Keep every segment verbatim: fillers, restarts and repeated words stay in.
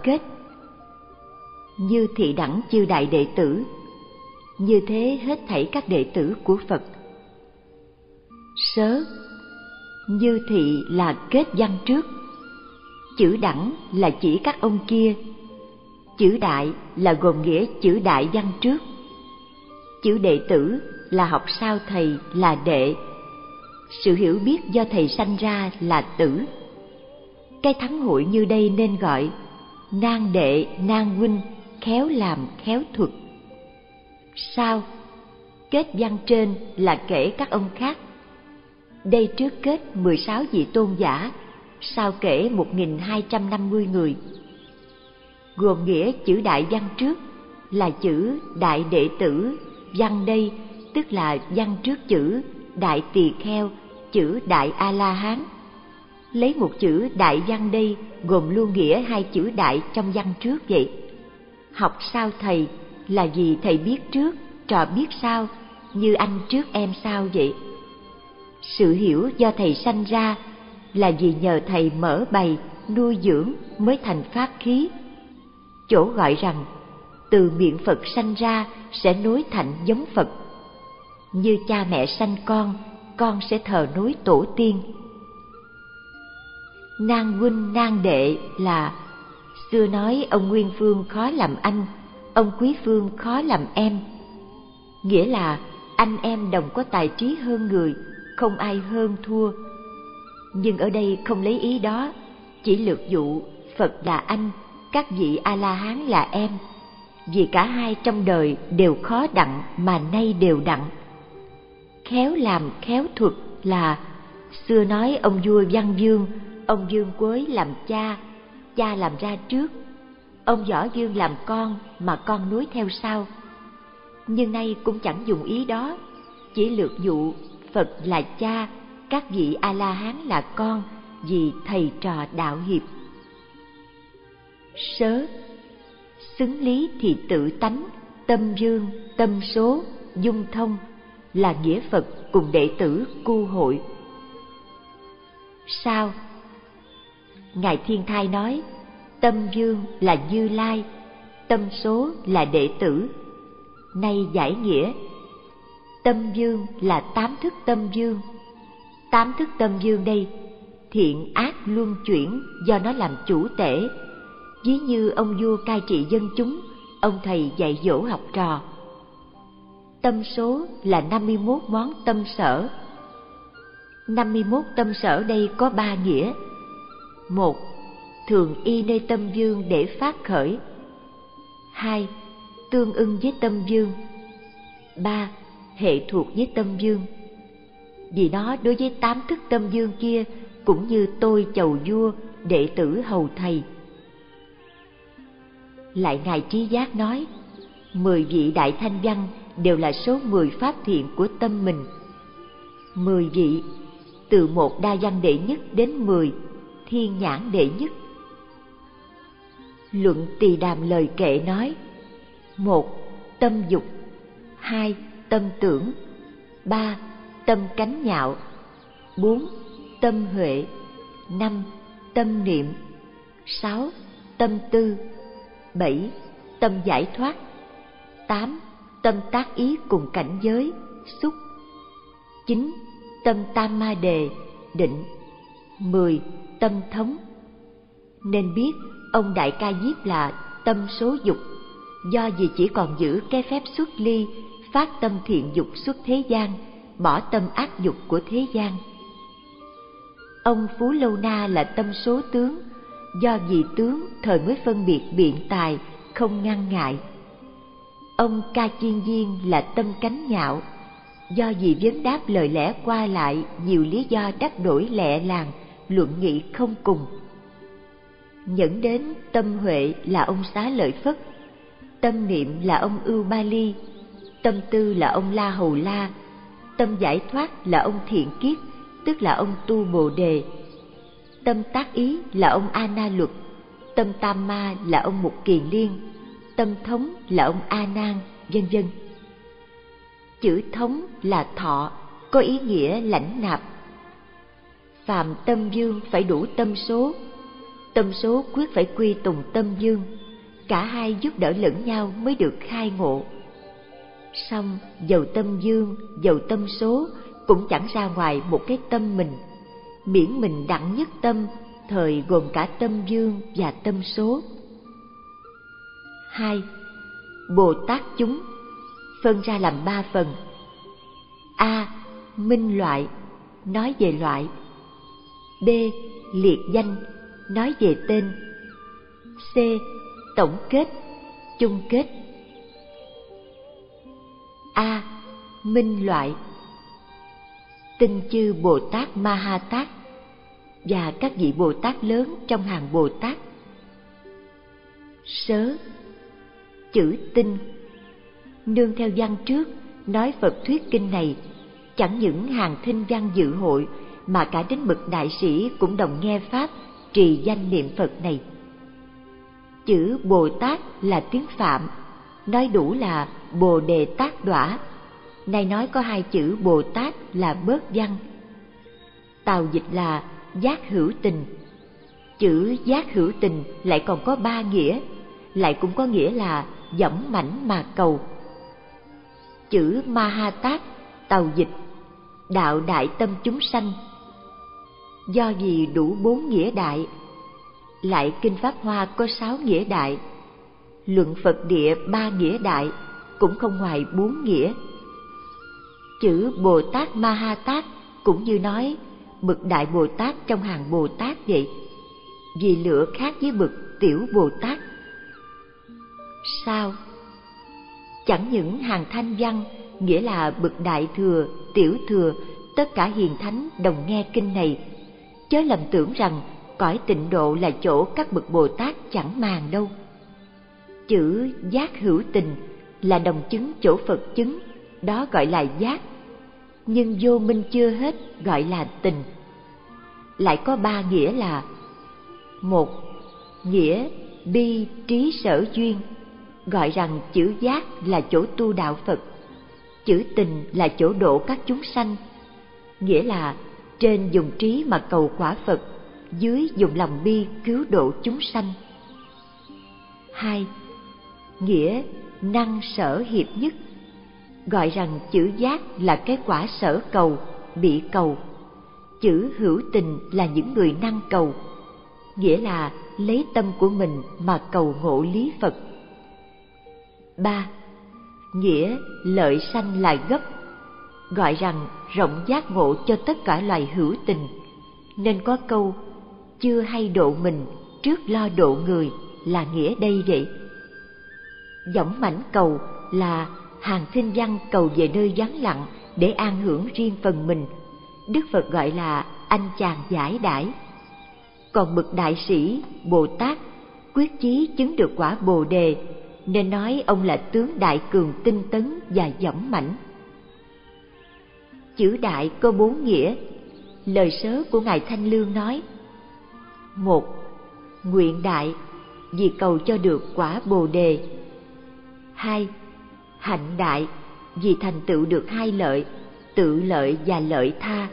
kết. Như thị đẳng chư đại đệ tử, như thế hết thảy các đệ tử của Phật. Sớ, như thị là kết văn trước, chữ đẳng là chỉ các ông kia, chữ đại là gồm nghĩa chữ đại văn trước, chữ đệ tử là học sau thầy là đệ, sự hiểu biết do thầy sanh ra là tử. Cái thắng hội như đây nên gọi nan đệ nan huynh, khéo làm khéo thuật. Sau, kết văn trên là kể các ông khác. Đây trước kết mười sáu vị tôn giả, sau kể một nghìn hai trăm năm mươi người. Gồm nghĩa chữ đại văn trước là chữ đại đệ tử, văn đây tức là văn trước chữ đại tỳ kheo, chữ đại a la hán. Lấy một chữ đại văn đây gồm luôn nghĩa hai chữ đại trong văn trước vậy. Học sau thầy là vì thầy biết trước, trò biết sau, như anh trước em sau vậy. Sự hiểu do thầy sanh ra là vì nhờ thầy mở bày, nuôi dưỡng mới thành pháp khí. Chỗ gọi rằng từ miệng Phật sanh ra sẽ nối thành giống Phật. Như cha mẹ sanh con, con sẽ thờ nối tổ tiên. Nan huynh nan đệ là xưa nói ông Nguyên Phương khó làm anh, ông Quý Phương khó làm em. Nghĩa là anh em đồng có tài trí hơn người, không ai hơn thua. Nhưng ở đây không lấy ý đó, chỉ lược dụ Phật là anh, các vị A-la-hán là em. Vì cả hai trong đời đều khó đặng mà nay đều đặng. Khéo làm khéo thuật là xưa nói ông vua Văn Dương, ông Dương Quới làm cha, cha làm ra trước, ông Võ Dương làm con mà con nối theo sau. Nhưng nay cũng chẳng dùng ý đó, chỉ lược dụ Phật là cha, các vị A-la-hán là con, vì thầy trò đạo hiệp. Sớ, xứng lý thì tự tánh, tâm dương, tâm số, dung thông là nghĩa Phật cùng đệ tử cu hội. Sao? Ngài Thiên Thai nói, tâm dương là Như Lai, tâm số là đệ tử. Nay giải nghĩa, tâm dương là tám thức tâm dương. Tám thức tâm dương đây, thiện ác luân chuyển do nó làm chủ tể. Ví như ông vua cai trị dân chúng, ông thầy dạy dỗ học trò. Tâm số là năm mươi mốt món tâm sở. năm mươi mốt tâm sở đây có ba nghĩa. Một, thường y nơi tâm dương để phát khởi. Hai, tương ưng với tâm dương. Ba, hệ thuộc với tâm dương. Vì nó đối với tám thức tâm dương kia cũng như tôi chầu vua, đệ tử hầu thầy. Lại Ngài Trí Giác nói, mười vị đại thanh văn đều là số mười pháp thiện của tâm mình. Mười vị, từ một đa văn đệ nhất đến mười, thiên nhãn đệ nhất. Luận Tỳ Đàm lời kệ nói, một, tâm dục. Hai, tâm tưởng. Ba, tâm cánh nhạo. Bốn, tâm huệ. Năm, tâm niệm. Sáu, tâm tư. Bảy, tâm giải thoát. Tám, tâm tác ý cùng cảnh giới, xúc. Chín, tâm tam ma đề, định. Mười, tâm thống. Nên biết ông Đại Ca Diếp là tâm số dục, do vì chỉ còn giữ cái phép xuất ly, phát tâm thiện dục xuất thế gian, bỏ tâm ác dục của thế gian. Ông Phú Lâu Na là tâm số tướng, do vì tướng thời mới phân biệt biện tài, không ngăn ngại. Ông Ca Chiên Viên là tâm cánh nhạo, do vì vấn đáp lời lẽ qua lại, nhiều lý do đắc đổi lẹ làng, luận nghị không cùng. Nhẫn đến tâm huệ là ông Xá Lợi Phất, tâm niệm là ông Ưu Ba Ly, tâm tư là ông La Hầu La, tâm giải thoát là ông Thiện Kiết, tức là ông Tu Bồ Đề, tâm tác ý là ông A Na Luật, tâm tam ma là ông Mục Kiền Liên, tâm thống là ông A Nan, vân vân. Chữ thống là thọ, có ý nghĩa lãnh nạp. Phàm tâm dương phải đủ tâm số, tâm số quyết phải quy tùng tâm dương, cả hai giúp đỡ lẫn nhau mới được khai ngộ. Song dầu tâm dương, dầu tâm số cũng chẳng ra ngoài một cái tâm mình, miễn mình đặng nhất tâm, thời gồm cả tâm dương và tâm số. Hai, Bồ Tát chúng phân ra làm ba phần. A. Minh loại, nói về loại. B. Liệt danh, nói về tên. C. Tổng kết, chung kết. A. Minh loại. Tinh chư Bồ Tát Ma Ha Tát và các vị Bồ Tát lớn trong hàng Bồ Tát. Sớ, chữ tinh. Nương theo văn trước nói Phật thuyết kinh này, chẳng những hàng thinh văn dự hội mà cả đến bậc đại sĩ cũng đồng nghe pháp trì danh niệm Phật này. Chữ Bồ Tát là tiếng Phạm, nói đủ là Bồ Đề Tát Đọa. Nay nói có hai chữ Bồ Tát là bớt văn. Tào dịch là giác hữu tình. Chữ giác hữu tình lại còn có ba nghĩa, lại cũng có nghĩa là dõng mãnh mà cầu. Chữ Ma Ha Tát, tào dịch đạo đại tâm chúng sanh. Do vì đủ bốn nghĩa đại, lại kinh Pháp Hoa có sáu nghĩa đại, luận Phật địa ba nghĩa đại, cũng không ngoài bốn nghĩa. Chữ Bồ Tát Ma Ha Tát cũng như nói bậc đại Bồ Tát trong hàng Bồ Tát vậy, vì lựa khác với bậc tiểu Bồ Tát. Sao? Chẳng những hàng thanh văn, nghĩa là bậc đại thừa, tiểu thừa, tất cả hiền thánh đồng nghe kinh này, chớ lầm tưởng rằng cõi tịnh độ là chỗ các bậc Bồ Tát chẳng màng đâu. Chữ giác hữu tình là đồng chứng chỗ Phật chứng, đó gọi là giác, nhưng vô minh chưa hết gọi là tình. Lại có ba nghĩa là: một, nghĩa bi trí sở duyên, gọi rằng chữ giác là chỗ tu đạo Phật, chữ tình là chỗ độ các chúng sanh, nghĩa là trên dùng trí mà cầu quả Phật, dưới dùng lòng bi cứu độ chúng sanh. Hai, nghĩa năng sở hiệp nhất, gọi rằng chữ giác là cái quả sở cầu, bị cầu, chữ hữu tình là những người năng cầu, nghĩa là lấy tâm của mình mà cầu ngộ lý Phật. Ba, nghĩa lợi sanh là gấp, gọi rằng rộng giác ngộ cho tất cả loài hữu tình, nên có câu chưa hay độ mình trước lo độ người là nghĩa đây vậy. Dõng mãnh cầu là hàng thinh văn cầu về nơi vắng lặng để an hưởng riêng phần mình, Đức Phật gọi là anh chàng giải đãi. Còn bậc đại sĩ Bồ Tát quyết chí chứng được quả Bồ Đề, nên nói ông là tướng đại cường tinh tấn và dõng mãnh. Chữ đại có bốn nghĩa. Lời sớ của Ngài Thanh Lương nói: một, nguyện đại, vì cầu cho được quả Bồ Đề. Hai, hạnh đại, vì thành tựu được hai lợi, tự lợi và lợi tha.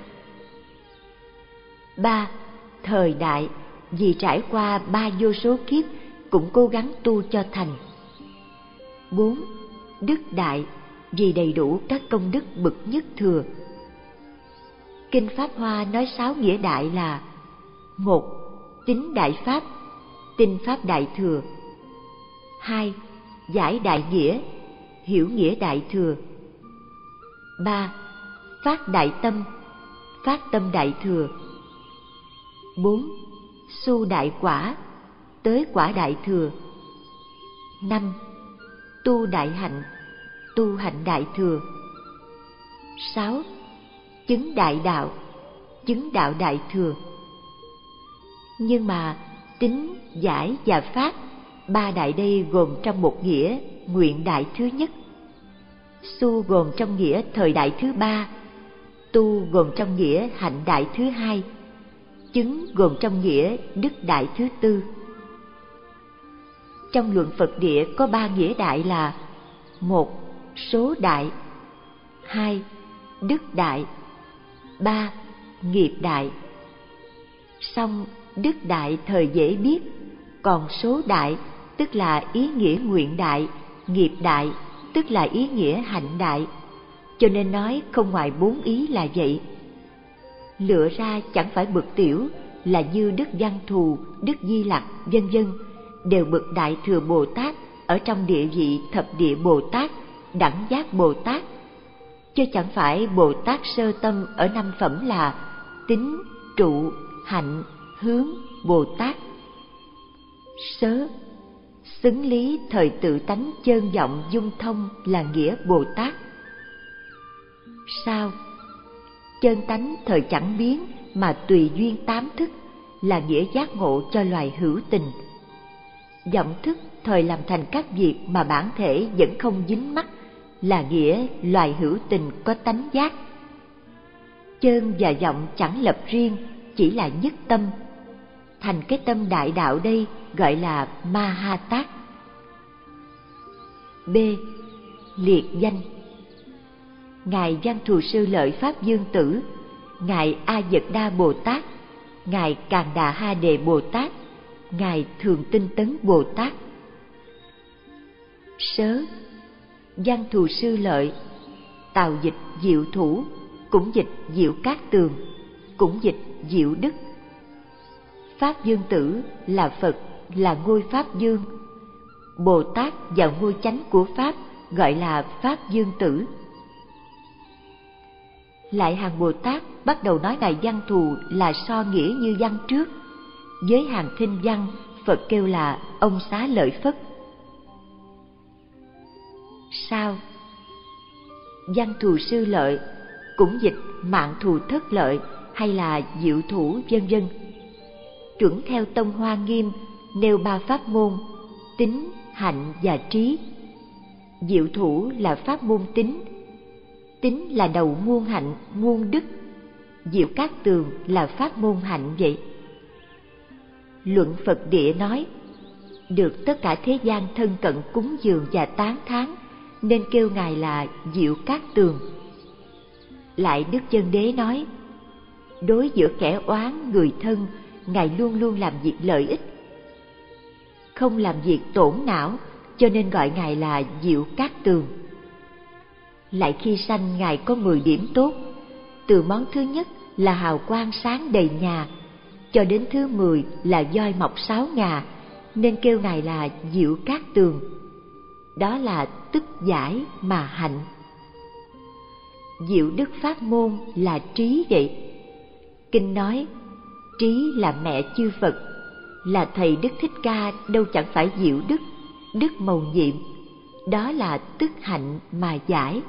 Ba, thời đại, vì trải qua ba vô số kiếp cũng cố gắng tu cho thành. Bốn, đức đại, vì đầy đủ các công đức bậc nhất thừa. Kinh Pháp Hoa nói sáu nghĩa đại là: một, tín đại pháp, tin pháp đại thừa. Hai, giải đại nghĩa, hiểu nghĩa đại thừa. Ba, phát đại tâm, phát tâm đại thừa. Bốn, su đại quả, tới quả đại thừa. Năm, tu đại hạnh, tu hạnh đại thừa. Sáu, chứng đại đạo, chứng đạo đại thừa. Nhưng mà tín, giải và phát, ba đại đây gồm trong một nghĩa nguyện đại thứ nhất, su gồm trong nghĩa thời đại thứ ba, tu gồm trong nghĩa hạnh đại thứ hai, chứng gồm trong nghĩa đức đại thứ tư. Trong luận Phật địa có ba nghĩa đại là: một, số đại. Hai, đức đại. Ba, nghiệp đại. Song đức đại thời dễ biết, còn số đại tức là ý nghĩa nguyện đại, nghiệp đại tức là ý nghĩa hạnh đại. Cho nên nói không ngoài bốn ý là vậy. Lựa ra chẳng phải bậc tiểu là như Đức Văn Thù, Đức Di Lặc, vân vân, đều bậc Đại Thừa Bồ Tát ở trong địa vị thập địa Bồ Tát, đẳng giác Bồ Tát, chứ chẳng phải Bồ Tát sơ tâm ở năm phẩm là tín, trụ, hạnh, hướng Bồ Tát. Sớ, xứng lý thời tự tánh chơn vọng dung thông là nghĩa Bồ Tát. Sao, chơn tánh thời chẳng biến mà tùy duyên tám thức là nghĩa giác ngộ cho loài hữu tình. Vọng thức thời làm thành các việc mà bản thể vẫn không dính mắc là nghĩa loài hữu tình có tánh giác. Chơn và vọng chẳng lập riêng, chỉ là nhất tâm. Thành cái tâm đại đạo đây gọi là ma ha tát. B. Liệt danh. Ngài Văn Thù Sư Lợi Pháp Dương Tử, Ngài A Dật Đa Bồ Tát, Ngài Càn Đà Ha Đề Bồ Tát, Ngài Thường Tinh Tấn Bồ Tát. Sớ, Văn Thù Sư Lợi, tào dịch Diệu Thủ, cũng dịch Diệu Cát Tường, cũng dịch Diệu Đức. Pháp Dương Tử là Phật, là ngôi Pháp Dương. Bồ Tát vào ngôi chánh của Pháp gọi là Pháp Dương Tử. Lại hàng Bồ Tát bắt đầu nói Ngài Văn Thù là so nghĩa như văn trước. Với hàng thinh văn, Phật kêu là ông Xá Lợi Phất. Sao, Văn Thù Sư Lợi, cũng dịch Mạng Thù Thất Lợi hay là Diệu Thủ vân vân. Chuẩn theo Tông Hoa Nghiêm nêu ba pháp môn: tín, hạnh và trí. Diệu Thủ là pháp môn tín. Tín là đầu muôn hạnh, muôn đức. Diệu Cát Tường là pháp môn hạnh vậy. Luận Phật Địa nói, được tất cả thế gian thân cận cúng dường và tán thán, nên kêu Ngài là Diệu Cát Tường. Lại Đức Chân Đế nói, đối giữa kẻ oán người thân, Ngài luôn luôn làm việc lợi ích, không làm việc tổn não, cho nên gọi Ngài là Diệu Cát Tường. Lại khi sanh Ngài có mười điểm tốt, từ món thứ nhất là hào quang sáng đầy nhà, cho đến thứ mười là voi mọc sáu ngà, nên kêu Ngài là Diệu Cát Tường. Đó là tức giải mà hạnh. Diệu đức pháp môn là trí vậy. Kinh nói, trí là mẹ chư Phật, là thầy Đức Thích Ca đâu chẳng phải diệu đức, đức mầu nhiệm. Đó là tức hạnh mà giải.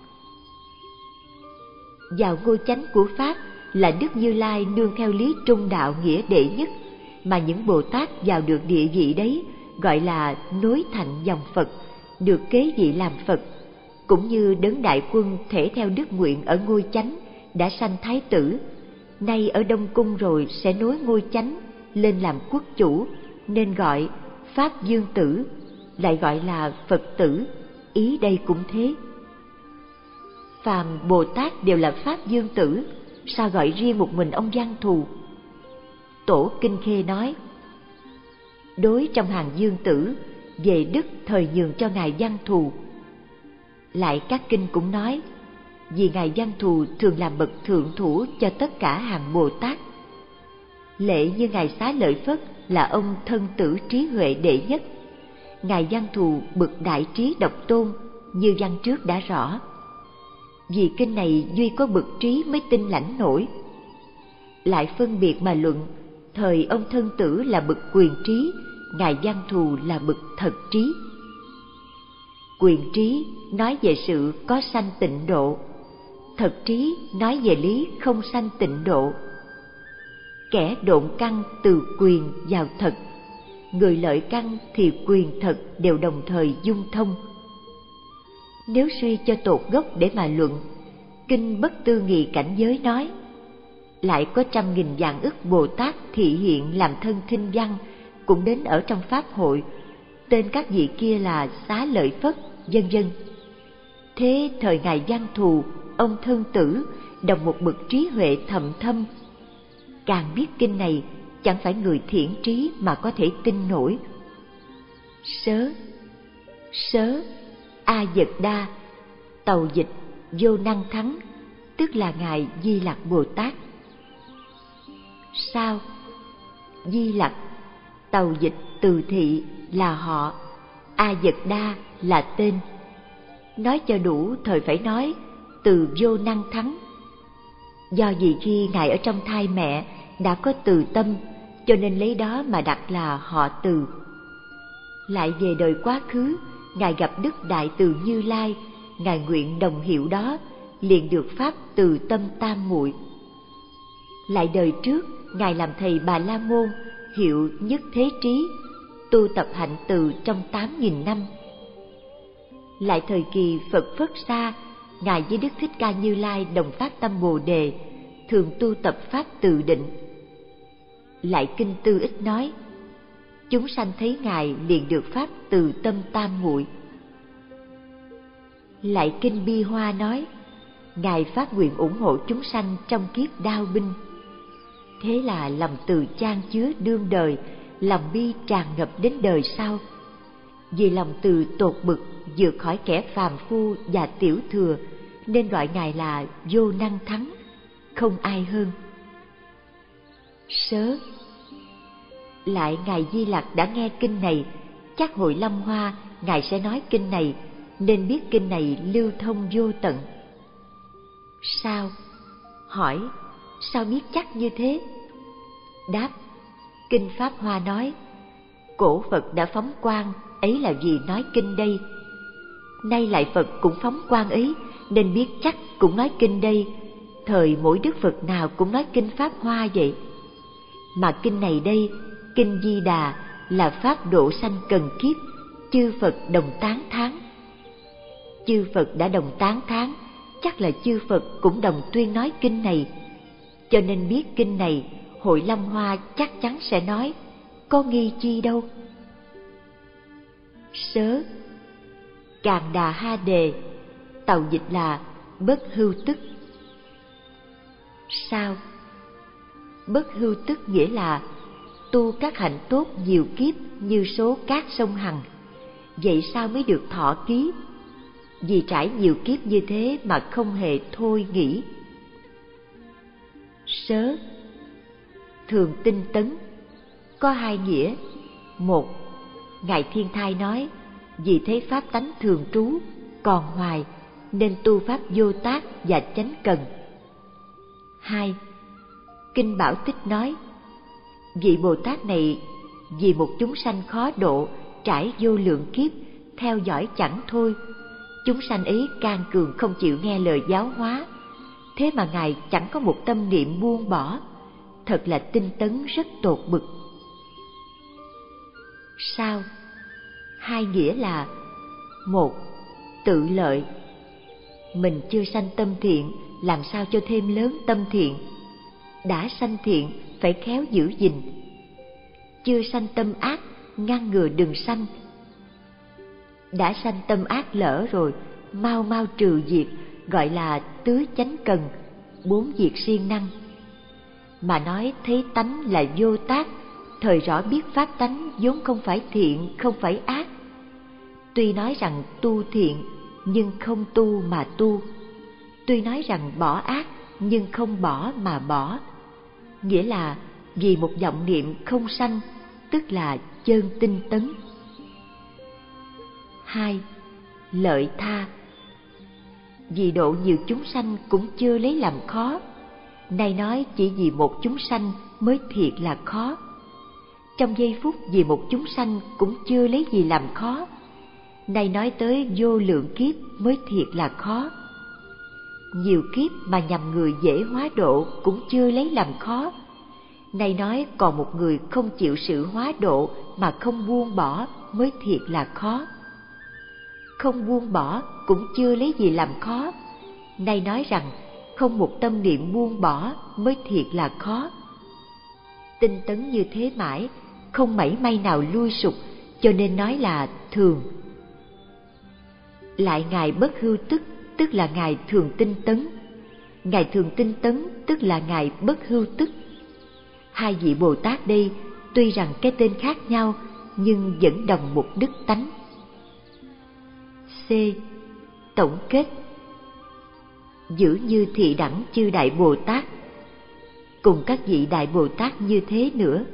Vào ngôi chánh của Pháp là Đức Như Lai nương theo lý trung đạo nghĩa đệ nhất, mà những Bồ Tát vào được địa vị đấy gọi là nối thành dòng Phật, được kế vị làm Phật. Cũng như Đấng Đại Quân thể theo đức nguyện ở ngôi chánh đã sanh Thái Tử, nay ở Đông Cung rồi sẽ nối ngôi chánh lên làm quốc chủ, nên gọi Pháp Dương Tử, lại gọi là Phật Tử. Ý đây cũng thế. Phàm Bồ Tát đều là Pháp Dương Tử, sao gọi riêng một mình ông Văn Thù? Tổ Kinh Khê nói, đối trong hàng Dương Tử, về đức thời nhường cho Ngài Văn Thù. Lại các kinh cũng nói, vì Ngài Văn Thù thường làm bậc thượng thủ cho tất cả hàng Bồ Tát. Lệ như Ngài Xá Lợi Phất là ông thân tử trí huệ đệ nhất, Ngài Văn Thù bậc đại trí độc tôn, như văn trước đã rõ. Vì kinh này duy có bậc trí mới tin lãnh nổi. Lại phân biệt mà luận, thời ông thân tử là bậc quyền trí, Ngài Văn Thù là bậc thật trí. Quyền trí nói về sự có sanh tịnh độ, thật trí nói về lý không sanh tịnh độ. Kẻ độn căn từ quyền vào thật, người lợi căn thì quyền thật đều đồng thời dung thông. Nếu suy cho tột gốc để mà luận, kinh Bất Tư Nghị Cảnh Giới nói, lại có trăm nghìn vạn ức Bồ Tát thị hiện làm thân thinh văn, cũng đến ở trong pháp hội, tên các vị kia là Xá Lợi Phất, vân vân. Thế thời Ngài Văn Thù, ông thân tử, đồng một bậc trí huệ thậm thâm. Càng biết kinh này, chẳng phải người thiện trí mà có thể tin nổi. Sớ, sớ, A Dật Đa, tàu dịch Vô Năng Thắng, tức là Ngài Di Lặc Bồ Tát. Sao? Di Lặc, tàu dịch Từ Thị là họ, A Dật Đa là tên. Nói cho đủ thời phải nói từ Vô Năng Thắng. Do vì khi Ngài ở trong thai mẹ đã có từ tâm, cho nên lấy đó mà đặt là họ Từ. Lại về đời quá khứ, Ngài gặp Đức Đại Từ Như Lai, Ngài nguyện đồng hiệu đó, liền được pháp Từ Tâm Tam Muội. Lại đời trước, Ngài làm thầy Bà La Môn, hiệu Nhất Thế Trí, tu tập hạnh từ trong tám nghìn năm. Lại thời kỳ Phật Phất Sa, Ngài với Đức Thích Ca Như Lai đồng phát tâm Bồ Đề, thường tu tập pháp Từ Định. Lại kinh Tư Ích nói, chúng sanh thấy Ngài liền được pháp Từ Tâm Tam Muội. Lại kinh Bi Hoa nói, Ngài phát nguyện ủng hộ chúng sanh trong kiếp đao binh. Thế là lòng từ chan chứa đương đời, lòng bi tràn ngập đến đời sau. Vì lòng từ tột bực vượt khỏi kẻ phàm phu và tiểu thừa, nên gọi Ngài là Vô Năng Thắng, không ai hơn. Sớ. Lại Ngài Di Lặc đã nghe kinh này, chắc hội Lâm Hoa Ngài sẽ nói kinh này, nên biết kinh này lưu thông vô tận. Sao? Hỏi, sao biết chắc như thế? Đáp, kinh Pháp Hoa nói, cổ Phật đã phóng quang, ấy là vì nói kinh đây. Nay lại Phật cũng phóng quang ấy, nên biết chắc cũng nói kinh đây. Thời mỗi Đức Phật nào cũng nói kinh Pháp Hoa vậy. Mà kinh này đây, kinh Di Đà, là pháp độ sanh cần kiếp, chư Phật đồng tán thán. Chư Phật đã đồng tán thán, chắc là chư Phật cũng đồng tuyên nói kinh này. Cho nên biết kinh này, hội Lâm Hoa chắc chắn sẽ nói, có nghi chi đâu. Sớ. Càn Đà Ha Đề, tàu dịch là bất hưu tức. Sao? Bất hưu tức nghĩa là tu các hạnh tốt nhiều kiếp như số cát sông Hằng. Vậy sao mới được thọ ký? Vì trải nhiều kiếp như thế mà không hề thôi nghĩ. Sớ. Thường tinh tấn có hai nghĩa. Một, Ngài Thiên Thai nói, vì thấy pháp tánh thường trú còn hoài, nên tu pháp vô tác và chánh cần. Hai, kinh Bảo Tích nói, vị Bồ Tát này vì một chúng sanh khó độ, trải vô lượng kiếp, theo dõi chẳng thôi. Chúng sanh ấy can cường không chịu nghe lời giáo hóa, thế mà Ngài chẳng có một tâm niệm buông bỏ, thật là tinh tấn rất tột bực. Sao? Hai nghĩa là: một, tự lợi. Mình chưa sanh tâm thiện, làm sao cho thêm lớn tâm thiện? Đã sanh thiện, phải khéo giữ gìn. Chưa sanh tâm ác, ngăn ngừa đừng sanh. Đã sanh tâm ác lỡ rồi, mau mau trừ diệt, gọi là tứ chánh cần, bốn việc siêng năng. Mà nói thấy tánh là vô tác, thời rõ biết pháp tánh vốn không phải thiện, không phải ác. Tuy nói rằng tu thiện, nhưng không tu mà tu. Tuy nói rằng bỏ ác, nhưng không bỏ mà bỏ. Nghĩa là vì một vọng niệm không sanh, tức là chơn tinh tấn. Hai, lợi tha. Vì độ nhiều chúng sanh cũng chưa lấy làm khó, nay nói chỉ vì một chúng sanh mới thiệt là khó. Trong giây phút vì một chúng sanh cũng chưa lấy gì làm khó, nay nói tới vô lượng kiếp mới thiệt là khó. Nhiều kiếp mà nhằm người dễ hóa độ cũng chưa lấy làm khó, nay nói còn một người không chịu sự hóa độ mà không buông bỏ mới thiệt là khó. Không buông bỏ cũng chưa lấy gì làm khó, nay nói rằng không một tâm niệm buông bỏ mới thiệt là khó. Tinh tấn như thế mãi, không mảy may nào lui sụp, cho nên nói là thường. Lại Ngài bất hưu tức, tức là Ngài thường tinh tấn. Ngài thường tinh tấn, tức là Ngài bất hưu tức. Hai vị Bồ Tát đây tuy rằng cái tên khác nhau nhưng vẫn đồng một đức tánh. C. Tổng kết. Giữ như thị đẳng chư Đại Bồ Tát, cùng các vị Đại Bồ Tát như thế nữa.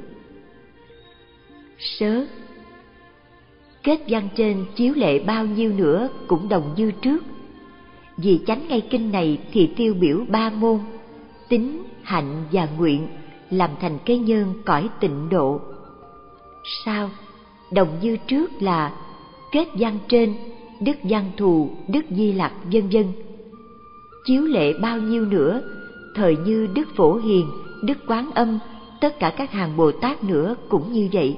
Sớ. Kết văn trên chiếu lệ bao nhiêu nữa cũng đồng như trước. Vì chánh ngay kinh này thì tiêu biểu ba môn: tín, hạnh và nguyện, làm thành cái nhân cõi tịnh độ. Sao? Đồng như trước là kết văn trên, Đức Văn Thù, Đức Di Lặc vân vân. Chiếu lệ bao nhiêu nữa, thời như Đức Phổ Hiền, Đức Quán Âm, tất cả các hàng Bồ Tát nữa cũng như vậy.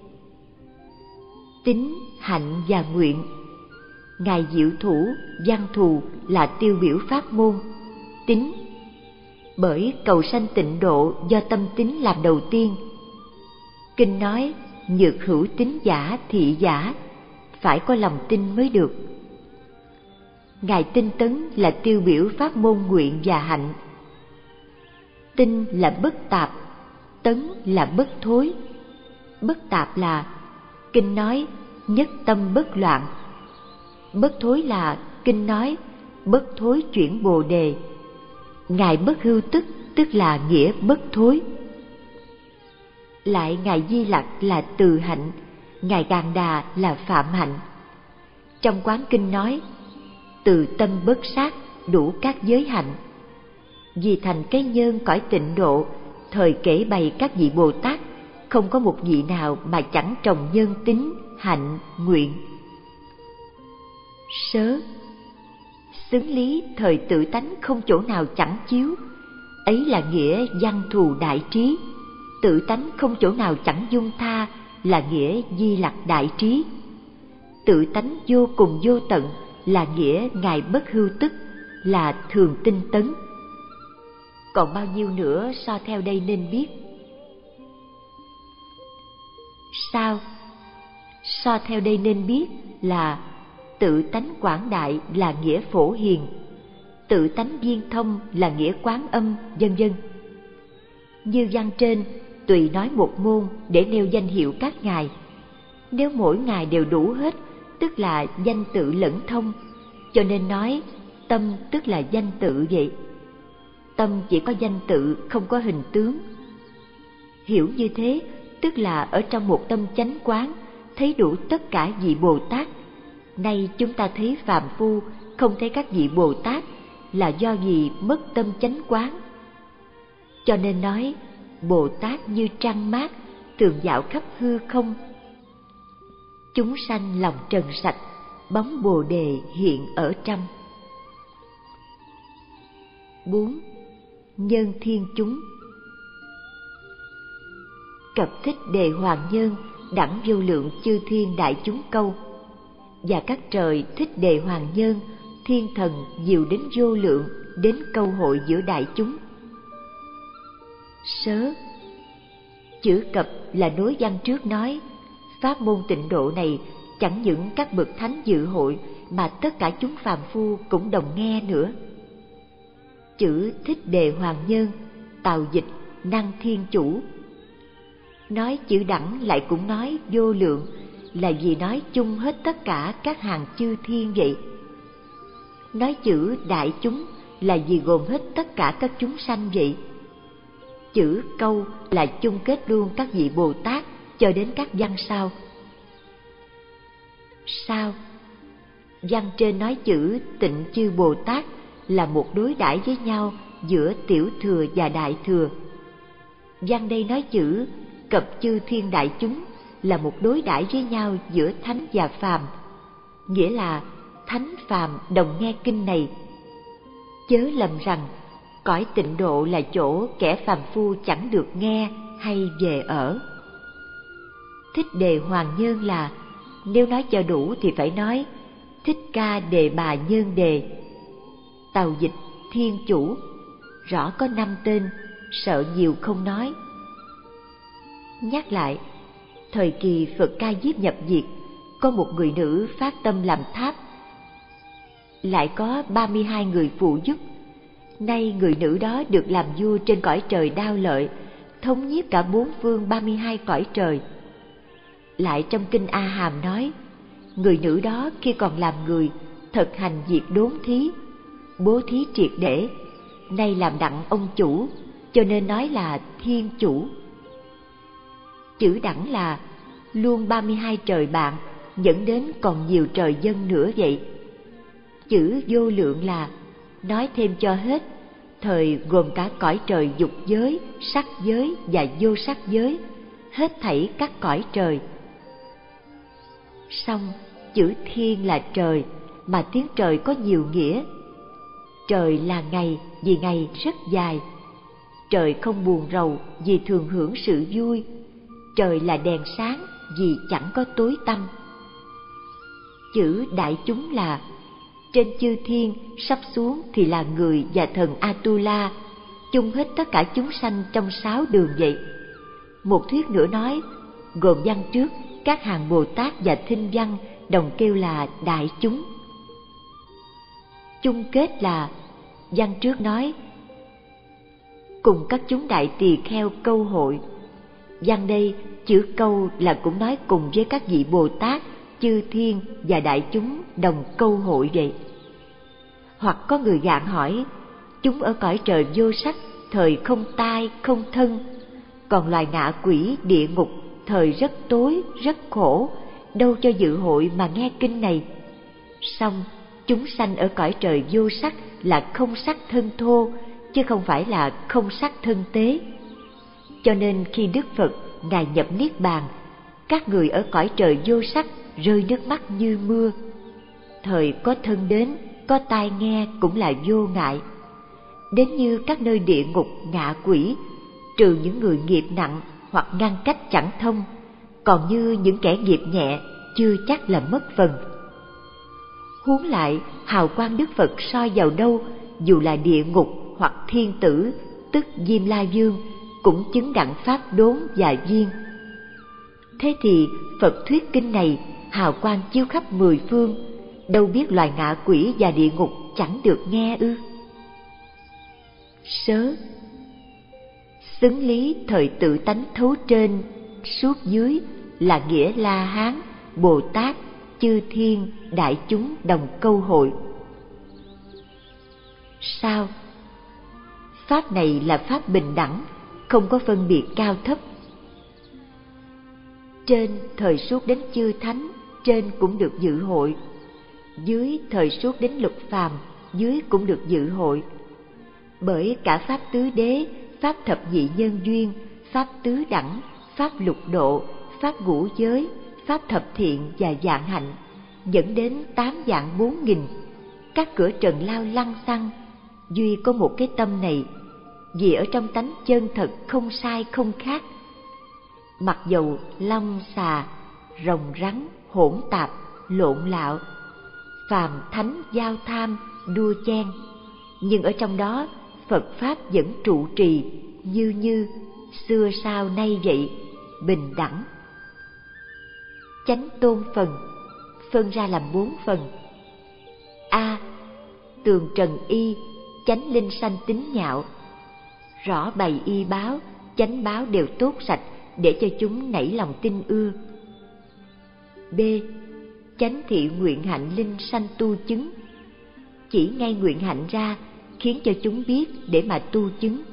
Tín, hạnh và nguyện. Ngài Diệu Thủ, Văn Thù là tiêu biểu pháp môn. Tín, bởi cầu sanh tịnh độ do tâm tín làm đầu tiên. Kinh nói nhược hữu tín giả thị giả, phải có lòng tin mới được. Ngài Tinh Tấn là tiêu biểu pháp môn nguyện và hạnh. Tinh là bất tạp, tấn là bất thối. Bất tạp là kinh nói nhất tâm bất loạn. Bất thối là kinh nói bất thối chuyển bồ đề. Ngài bất hưu tức tức là nghĩa bất thối. Lại Ngài Di Lặc là từ hạnh, Ngài Gàn Đà là phạm hạnh. Trong Quán Kinh nói từ tâm bất sát đủ các giới hạnh. Vì thành cái nhân cõi tịnh độ, thời kể bày các vị Bồ Tát, không có một vị nào mà chẳng trồng nhân tín, hạnh, nguyện. Sớ. Xứng lý thời tự tánh không chỗ nào chẳng chiếu, ấy là nghĩa Văn Thù đại trí. Tự tánh không chỗ nào chẳng dung tha, là nghĩa Di Lặc đại trí. Tự tánh vô cùng vô tận là nghĩa Ngài bất hưu tức, là thường tinh tấn. Còn bao nhiêu nữa so theo đây nên biết. Sao? So theo đây nên biết là tự tánh quảng đại là nghĩa Phổ Hiền, tự tánh viên thông là nghĩa Quán Âm, vân vân. Như văn trên tùy nói một môn để nêu danh hiệu các ngài. Nếu mỗi ngài đều đủ hết, tức là danh tự lẫn thông, cho nên nói tâm tức là danh tự vậy. Tâm chỉ có danh tự, không có hình tướng. Hiểu như thế, tức là ở trong một tâm chánh quán, thấy đủ tất cả vị Bồ Tát. Nay chúng ta thấy phàm phu, không thấy các vị Bồ Tát, là do gì mất tâm chánh quán. Cho nên nói, Bồ Tát như trăng mát, thường dạo khắp hư không. Chúng sanh lòng trần sạch, bóng Bồ Đề hiện ở trăm. Bốn. Nhân thiên chúng. Cập Thích Đề Hoàng Nhân đẳng vô lượng chư thiên đại chúng câu, và các trời Thích Đề Hoàng Nhân, thiên thần nhiều đến vô lượng, đến câu hội giữa đại chúng. Sớ. Chữ cập là nối văn trước nói, pháp môn tịnh độ này chẳng những các bậc thánh dự hội mà tất cả chúng phàm phu cũng đồng nghe nữa. Chữ Thích Đề Hoàng Nhân, tào dịch năng thiên chủ. Nói chữ đẳng lại cũng nói vô lượng, là vì nói chung hết tất cả các hàng chư thiên vậy. Nói chữ đại chúng là vì gồm hết tất cả các chúng sanh vậy. Chữ câu là chung kết luôn các vị Bồ Tát cho đến các văn sau. Sao? Văn trên nói chữ tịnh chư Bồ Tát là một đối đãi với nhau giữa tiểu thừa và đại thừa. Văn đây nói chữ cập chư thiên đại chúng là một đối đãi với nhau giữa thánh và phàm, nghĩa là thánh phàm đồng nghe kinh này. Chớ lầm rằng cõi tịnh độ là chỗ kẻ phàm phu chẳng được nghe hay về ở. Thích Đề Hoàng Nhân là, nếu nói cho đủ thì phải nói Thích Ca Đề Bà Nhân Đề. Tào dịch thiên chủ, rõ có năm tên, sợ nhiều không nói. Nhắc lại, thời kỳ Phật Ca Diếp nhập diệt, có một người nữ phát tâm làm tháp, lại có ba mươi hai người phụ giúp. Nay người nữ đó được làm vua trên cõi trời Đao Lợi, thống nhiếp cả bốn phương ba mươi hai cõi trời. Lại trong kinh A Hàm nói, người nữ đó khi còn làm người thực hành việc đốn thí, bố thí triệt để, nay làm đặng ông chủ, cho nên nói là thiên chủ. Chữ đẳng là luôn ba mươi hai trời bạn, dẫn đến còn nhiều trời dân nữa vậy. Chữ vô lượng là nói thêm cho hết, thời gồm cả cõi trời dục giới, sắc giới và vô sắc giới, hết thảy các cõi trời. Xong chữ thiên là trời, mà tiếng trời có nhiều nghĩa. Trời là ngày vì ngày rất dài. Trời không buồn rầu vì thường hưởng sự vui. Trời là đèn sáng vì chẳng có tối tăm. Chữ đại chúng là trên chư thiên sắp xuống thì là người và thần Atula, chung hết tất cả chúng sanh trong sáu đường vậy. Một thuyết nữa nói, gồm văn trước các hàng Bồ Tát và thinh văn đồng kêu là đại chúng. Chung kết là văn trước nói cùng các chúng đại tỳ kheo câu hội. Văn đây chữ câu là cũng nói cùng với các vị Bồ Tát, chư thiên và đại chúng đồng câu hội vậy. Hoặc có người gạn hỏi, chúng ở cõi trời vô sắc, thời không tai, không thân, còn loài ngạ quỷ địa ngục, thời rất tối, rất khổ, đâu cho dự hội mà nghe kinh này. Song chúng sanh ở cõi trời vô sắc là không sắc thân thô, chứ không phải là không sắc thân tế. Cho nên khi Đức Phật Ngài nhập Niết Bàn, các người ở cõi trời vô sắc rơi nước mắt như mưa. Thời có thân đến, có tai nghe cũng là vô ngại. Đến như các nơi địa ngục ngạ quỷ, trừ những người nghiệp nặng hoặc ngăn cách chẳng thông, còn như những kẻ nghiệp nhẹ chưa chắc là mất phần. Huống lại hào quang Đức Phật soi vào đâu, dù là địa ngục hoặc thiên tử, tức Diêm La Vương, cũng chứng đặng pháp đốn và viên. Thế thì Phật thuyết kinh này hào quang chiếu khắp mười phương, đâu biết loài ngạ quỷ và địa ngục chẳng được nghe ư? Sớ xứng lý thời tự tánh thấu trên suốt dưới là nghĩa La Hán, Bồ Tát, chư thiên, đại chúng đồng câu hội. Sao? Pháp này là pháp bình đẳng, không có phân biệt cao thấp. Trên thời suốt đến chư thánh, trên cũng được dự hội. Dưới thời suốt đến lục phàm, dưới cũng được dự hội. Bởi cả pháp tứ đế, pháp thập nhị nhân duyên, pháp tứ đẳng, pháp lục độ, pháp ngũ giới, pháp thập thiện và vạn hạnh, dẫn đến tám vạn bốn nghìn. Các cửa trần lao lăng xăng, duy có một cái tâm này, vì ở trong tánh chân thật không sai không khác. Mặc dầu long xà, rồng rắn, hỗn tạp, lộn lạo, phàm thánh giao tham, đua chen, nhưng ở trong đó Phật Pháp vẫn trụ trì, như như, xưa sao nay vậy, bình đẳng. Chánh tôn phần, phân ra làm bốn phần. A. Tường trần y, chánh linh sanh tính nhạo. Rõ bày y báo, chánh báo đều tốt sạch, để cho chúng nảy lòng tin ưa. B. Chánh thị nguyện hạnh linh sanh tu chứng. Chỉ ngay nguyện hạnh ra, khiến cho chúng biết để mà tu chứng.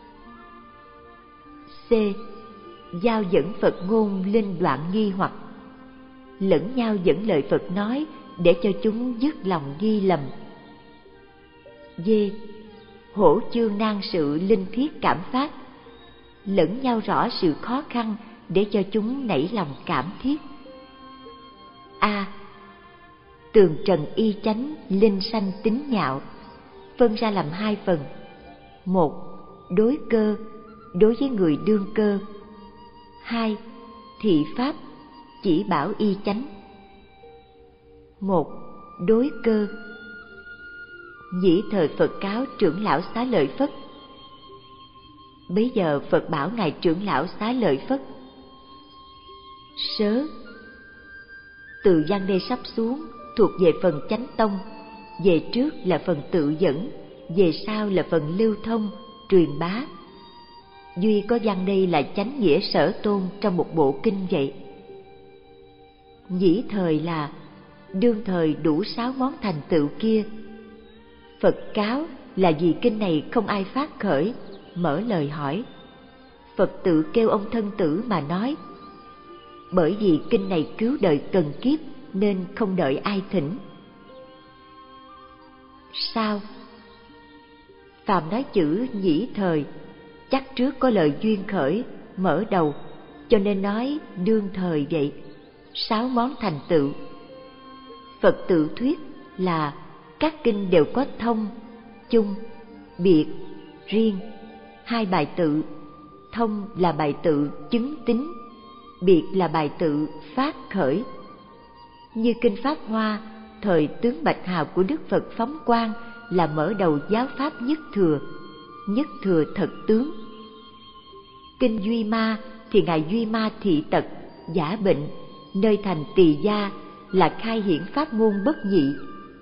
C. Giao dẫn Phật ngôn linh đoạn nghi hoặc. Lẫn nhau dẫn lời Phật nói, để cho chúng dứt lòng nghi lầm. D. Hổ chương nan sự linh thiết cảm phát. Lẫn nhau rõ sự khó khăn, để cho chúng nảy lòng cảm thiết. A. Tường trần y chánh linh sanh tính nhạo. Phân ra làm hai phần. Một. Đối cơ, đối với người đương cơ. Hai. Thị pháp, chỉ bảo y chánh. Một. Đối cơ. Nhĩ thời Phật cáo trưởng lão Xá Lợi Phất. Bấy giờ Phật bảo ngài trưởng lão Xá Lợi Phất: Sớ, từ văn đây sắp xuống thuộc về phần chánh tông, về trước là phần tự dẫn, về sau là phần lưu thông, truyền bá. duy có văn đây là chánh nghĩa sở tôn trong một bộ kinh vậy. Nhĩ thời là đương thời đủ sáu món thành tựu kia. Phật cáo là vì kinh này không ai phát khởi, mở lời hỏi. Phật tự kêu ông thân tử mà nói, bởi vì kinh này cứu đời cần kiếp nên không đợi ai thỉnh. Sao? Phàm nói chữ nhĩ thời, chắc trước có lời duyên khởi, mở đầu, cho nên nói đương thời vậy. Sáu món thành tựu. Phật tự thuyết là các kinh đều có thông, chung, biệt, riêng. Hai bài tự, thông là bài tự chứng tín, biệt là bài tự phát khởi. Như kinh Pháp Hoa, thời tướng Bạch Hào của Đức Phật phóng quang là mở đầu giáo pháp nhất thừa, nhất thừa thật tướng. Kinh Duy Ma thì ngài Duy Ma thị tật, giả bệnh, nơi thành Tỳ Gia là khai hiển pháp môn bất nhị.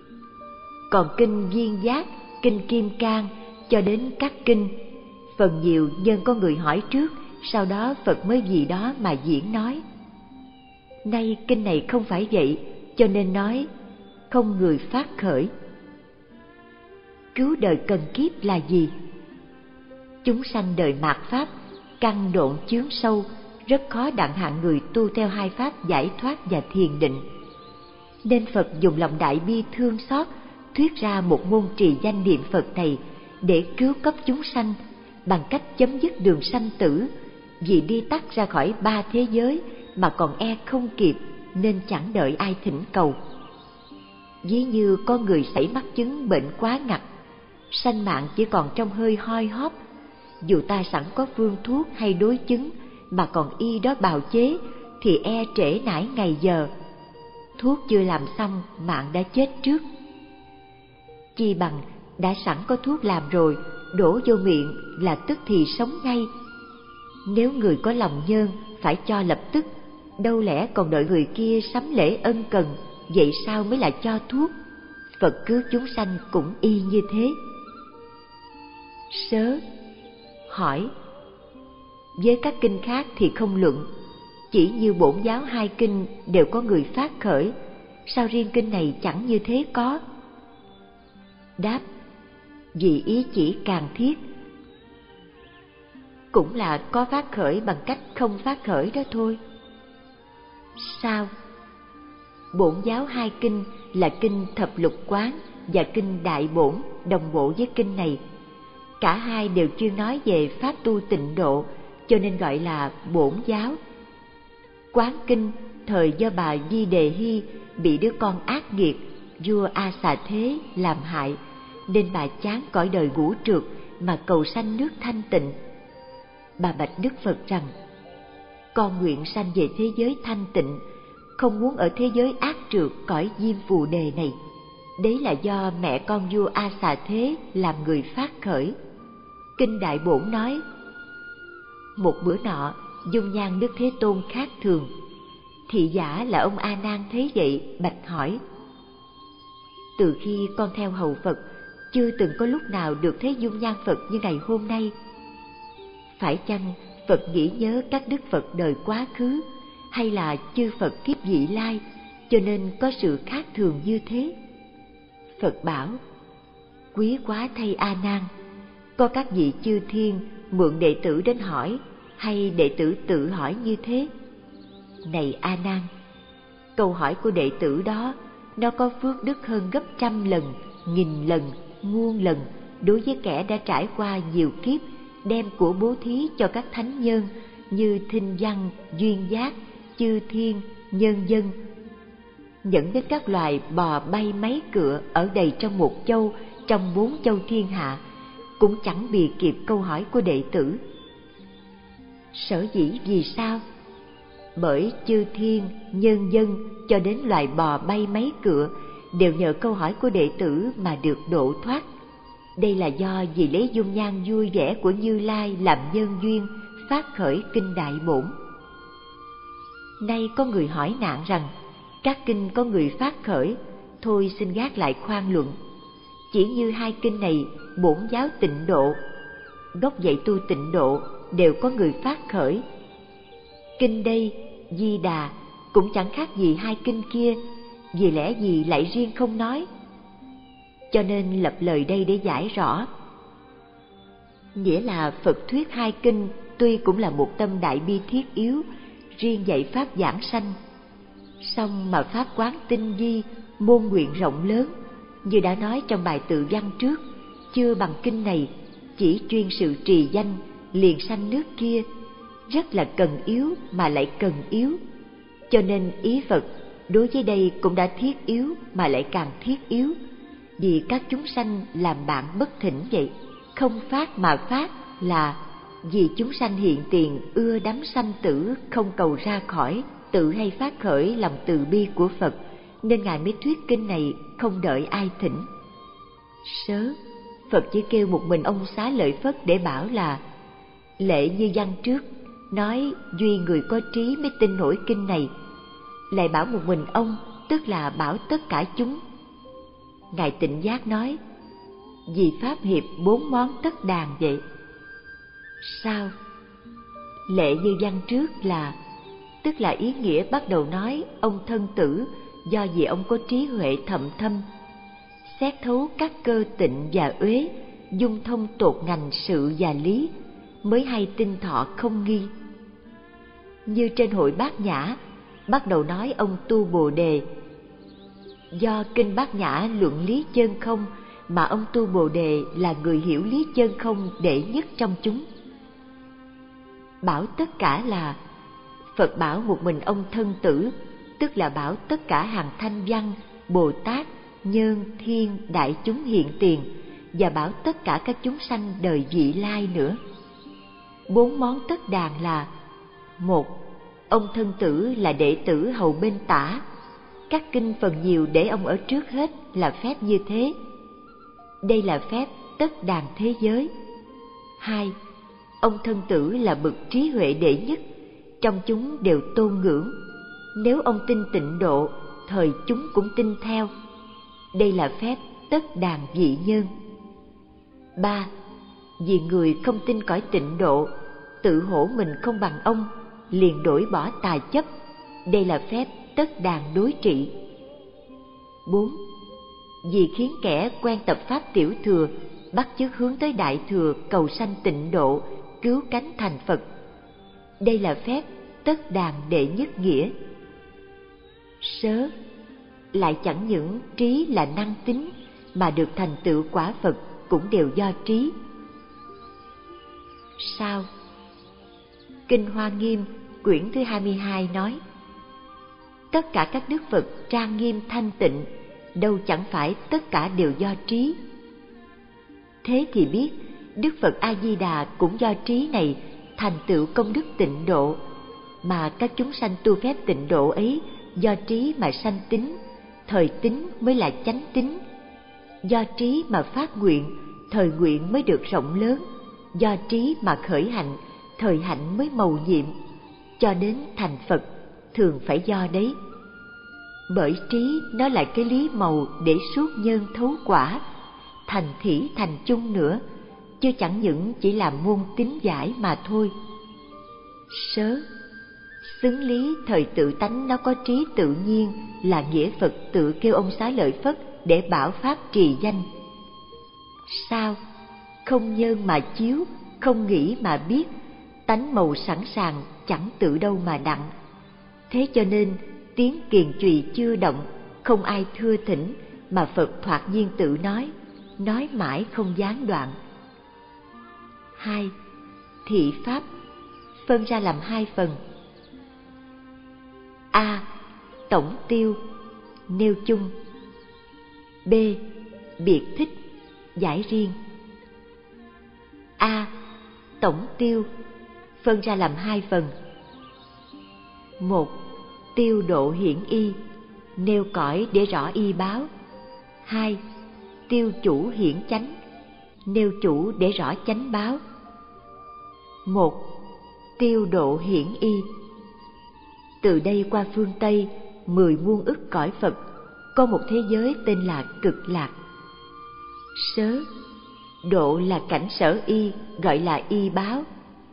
Còn kinh Duyên Giác, kinh Kim Cang cho đến các kinh, phần nhiều nhân có người hỏi trước, sau đó Phật mới vì đó mà diễn nói. Nay kinh này không phải vậy, cho nên nói không người phát khởi. Cứu đời cần kiếp là gì? Chúng sanh đời mạt pháp, căn độn chướng sâu, rất khó đặng hạng người tu theo hai pháp giải thoát và thiền định. Nên Phật dùng lòng đại bi thương xót, thuyết ra một môn trì danh niệm Phật này để cứu cấp chúng sanh bằng cách chấm dứt đường sanh tử, vì đi tắt ra khỏi ba thế giới mà còn e không kịp nên chẳng đợi ai thỉnh cầu. Ví như có người xảy mắc chứng bệnh quá ngặt, sanh mạng chỉ còn trong hơi hoi hóp, dù ta sẵn có phương thuốc hay đối chứng mà còn y đó bào chế thì e trễ nải ngày giờ, thuốc chưa làm xong mạng đã chết trước. Chi bằng đã sẵn có thuốc làm rồi, đổ vô miệng là tức thì sống ngay. Nếu người có lòng nhơn phải cho lập tức, đâu lẽ còn đợi người kia sắm lễ ân cần, vậy sao mới là cho thuốc? Phật cứu chúng sanh cũng y như thế. Sớ hỏi, với các kinh khác thì không luận, chỉ như bổn giáo hai kinh đều có người phát khởi, sao riêng kinh này chẳng như thế có? Đáp, vì ý chỉ càng thiết, cũng là có phát khởi bằng cách không phát khởi đó thôi. Sao? Bổn giáo hai kinh là kinh Thập Lục Quán và kinh Đại Bổn đồng bộ với kinh này. Cả hai đều chuyên nói về pháp tu tịnh độ, cho nên gọi là bổn giáo. Quán kinh thời do bà Di Đề Hy bị đứa con ác nghiệt vua A Xà Thế làm hại, nên bà chán cõi đời ngũ trượt mà cầu sanh nước thanh tịnh. Bà bạch Đức Phật rằng, con nguyện sanh về thế giới thanh tịnh, không muốn ở thế giới ác trượt cõi diêm phù đề này. Đấy là do mẹ con vua A Xà Thế làm người phát khởi. Kinh Đại Bổn nói, một bữa nọ dung nhan Đức Thế Tôn khác thường. Thị giả là ông A Nan thấy vậy bạch hỏi, từ khi con theo hầu Phật, chưa từng có lúc nào được thấy dung nhan Phật như ngày hôm nay. Phải chăng Phật nghĩ nhớ các đức Phật đời quá khứ, hay là chư Phật kiếp vị lai, cho nên có sự khác thường như thế? Phật bảo, quý quá thay A Nan, có các vị chư thiên mượn đệ tử đến hỏi, hay đệ tử tự hỏi như thế? Này A Nan, câu hỏi của đệ tử đó nó có phước đức hơn gấp trăm lần, nghìn lần, muôn lần đối với kẻ đã trải qua nhiều kiếp đem của bố thí cho các thánh nhân như Thinh Văn, Duyên Giác, chư thiên, nhân dân, dẫn đến các loài bò bay máy cựa ở đầy trong một châu trong bốn châu thiên hạ, cũng chẳng bì kịp câu hỏi của đệ tử. Sở dĩ vì sao? Bởi chư thiên, nhân dân cho đến loài bò bay máy cựa đều nhờ câu hỏi của đệ tử mà được độ thoát. Đây là do vì lấy dung nhan vui vẻ của Như Lai làm nhân duyên phát khởi kinh Đại Bổn. Nay có người hỏi nạn rằng các kinh có người phát khởi, thôi xin gác lại khoan luận. Chỉ như hai kinh này bổn giáo tịnh độ, gốc dạy tu tịnh độ đều có người phát khởi. Kinh đây, Di Đà, cũng chẳng khác gì hai kinh kia, vì lẽ gì lại riêng không nói? Cho nên lập lời đây để giải rõ. Nghĩa là Phật thuyết hai kinh tuy cũng là một tâm đại bi thiết yếu, riêng dạy pháp giảng sanh, song mà pháp quán tinh vi, môn nguyện rộng lớn, như đã nói trong bài tự văn trước, chưa bằng kinh này, chỉ chuyên sự trì danh liền sanh nước kia, rất là cần yếu mà lại cần yếu. Cho nên ý Phật đối với đây cũng đã thiết yếu mà lại càng thiết yếu, vì các chúng sanh làm bạn bất thỉnh vậy. Không phát mà phát là vì chúng sanh hiện tiền ưa đắm sanh tử, không cầu ra khỏi, tự hay phát khởi lòng từ bi của Phật, nên Ngài mới thuyết kinh này không đợi ai thỉnh. Sớ, Phật chỉ kêu một mình ông Xá Lợi Phất để bảo là lệ như văn trước nói duy người có trí mới tin nổi kinh này, lại bảo một mình ông, tức là bảo tất cả chúng. Ngài Tịnh Giác nói vì pháp hiệp bốn món tất đàn vậy. Sao? Lệ như văn trước là tức là ý nghĩa bắt đầu nói ông thân tử do vì ông có trí huệ thậm thâm, xét thấu các cơ tịnh và uế, dung thông tột ngành sự và lý, mới hay tinh thọ không nghi. Như trên hội Bát Nhã bắt đầu nói ông tu Bồ Đề, do kinh Bát Nhã luận lý chân không mà ông tu Bồ Đề là người hiểu lý chân không đệ nhất trong chúng. Bảo tất cả là Phật bảo một mình ông thân tử, tức là bảo tất cả hàng thanh văn, Bồ Tát, Nhân, Thiên, đại chúng hiện tiền, và bảo tất cả các chúng sanh đời vị lai nữa. Bốn món tất đàn là: một, ông thân tử là đệ tử hầu bên tả, các kinh phần nhiều để ông ở trước hết là phép như thế. Đây là phép tất đàn thế giới. Hai, ông thân tử là bậc trí huệ đệ nhất, trong chúng đều tôn ngưỡng. Nếu ông tin tịnh độ, thời chúng cũng tin theo. Đây là phép tất đàn vị nhân. Ba, vì người không tin cõi tịnh độ, tự hổ mình không bằng ông, liền đổi bỏ tà chấp. Đây là phép tất đàn đối trị. Bốn, vì khiến kẻ quen tập pháp tiểu thừa, bắt chước hướng tới đại thừa cầu sanh tịnh độ, cứu cánh thành Phật. Đây là phép tất đàn đệ nhất nghĩa. Sớ, lại chẳng những trí là năng tính, mà được thành tựu quả Phật cũng đều do trí. Sao? Kinh Hoa Nghiêm quyển thứ hai mươi hai nói: tất cả các đức Phật trang nghiêm thanh tịnh, đâu chẳng phải tất cả đều do trí. Thế thì biết Đức Phật A Di Đà cũng do trí này thành tựu công đức tịnh độ, mà các chúng sanh tu phép tịnh độ ấy do trí mà sanh tính, thời tính mới là chánh tính. Do trí mà phát nguyện, thời nguyện mới được rộng lớn. Do trí mà khởi hạnh, thời hạnh mới mầu nhiệm. Cho đến thành Phật thường phải do đấy. Bởi trí nó là cái lý màu để suốt nhân thấu quả, thành thỉ thành chung nữa, chứ chẳng những chỉ là môn tín giải mà thôi. Sớ, xứng lý thời tự tánh nó có trí tự nhiên, là nghĩa Phật tự kêu ông Xá Lợi Phất để bảo pháp trì danh. Sao? Không nhân mà chiếu, không nghĩ mà biết, tánh màu sẵn sàng chẳng tự đâu mà đặng. Thế cho nên tiếng kiền chùy chưa động, không ai thưa thỉnh, mà Phật thoạt nhiên tự nói, nói mãi không gián đoạn. Hai, thị pháp phân ra làm hai phần. A. Tổng tiêu, nêu chung. B. Biệt thích, giải riêng. A. Tổng tiêu phân ra làm hai phần. Một, tiêu độ hiển y, nêu cõi để rõ y báo. Hai, tiêu chủ hiển chánh, nêu chủ để rõ chánh báo. Một, tiêu độ hiển y. Từ đây qua phương Tây, mười muôn ức cõi Phật, có một thế giới tên là Cực Lạc. Sớ, độ là cảnh sở y, gọi là y báo.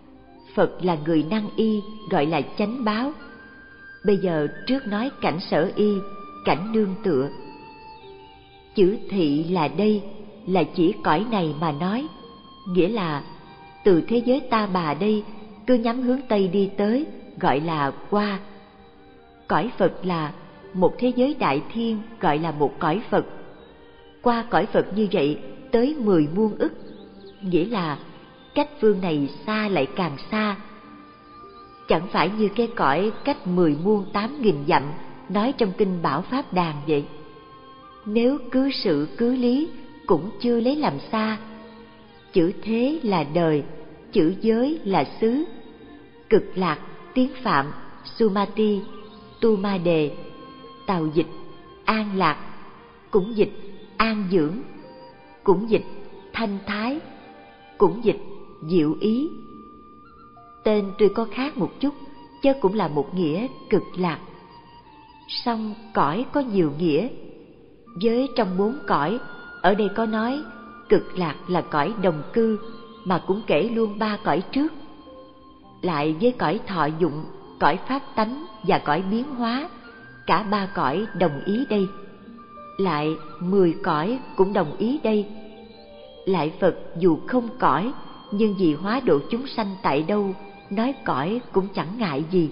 Phật là người năng y, gọi là chánh báo. Bây giờ trước nói cảnh sở y, cảnh nương tựa. Chữ thị là đây, là chỉ cõi này mà nói, nghĩa là từ thế giới ta bà đây cứ nhắm hướng Tây đi tới, gọi là qua. Cõi Phật là một thế giới đại thiên, gọi là một cõi Phật. Qua cõi Phật như vậy tới mười muôn ức, nghĩa là cách phương này xa lại càng xa. Chẳng phải như cái cõi cách mười muôn tám nghìn dặm nói trong kinh Bảo Pháp Đàn vậy. Nếu cứ sự cứ lý cũng chưa lấy làm xa. Chữ thế là đời, chữ giới là xứ. Cực lạc, tiếng Phạm, Sumati, Tu Ma Đề, tàu dịch an lạc, cũng dịch an dưỡng, cũng dịch thanh thái, cũng dịch diệu ý. Tên tuy có khác một chút, chứ cũng là một nghĩa cực lạc. Song cõi có nhiều nghĩa. Với trong bốn cõi, ở đây có nói cực lạc là cõi đồng cư, mà cũng kể luôn ba cõi trước. Lại với cõi thọ dụng, cõi pháp tánh và cõi biến hóa, cả ba cõi đồng ý đây. Lại mười cõi cũng đồng ý đây. Lại Phật dù không cõi, nhưng vì hóa độ chúng sanh tại đâu, nói cõi cũng chẳng ngại gì.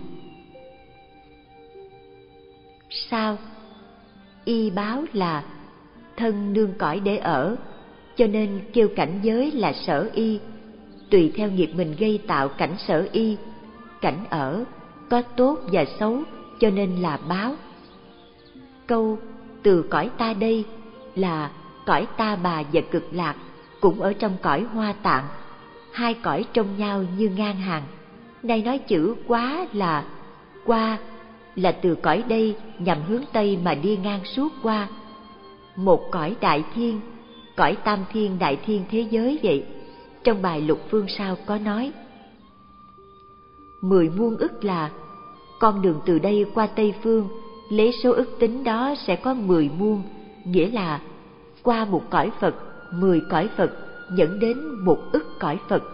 Sao? Y báo là thân nương cõi để ở, cho nên kêu cảnh giới là sở y. Tùy theo nghiệp mình gây tạo cảnh sở y, cảnh ở có tốt và xấu, cho nên là báo. Câu từ cõi ta đây là cõi ta bà và cực lạc cũng ở trong cõi Hoa Tạng, hai cõi trông nhau như ngang hàng. Nay nói chữ quá là qua, là từ cõi đây nhằm hướng Tây mà đi ngang suốt qua. Một cõi đại thiên, cõi tam thiên đại thiên thế giới vậy. Trong bài Lục Phương Sao có nói mười muôn ức là con đường từ đây qua Tây Phương, lấy số ức tính đó sẽ có mười muôn, nghĩa là qua một cõi Phật, mười cõi Phật dẫn đến một ức cõi Phật.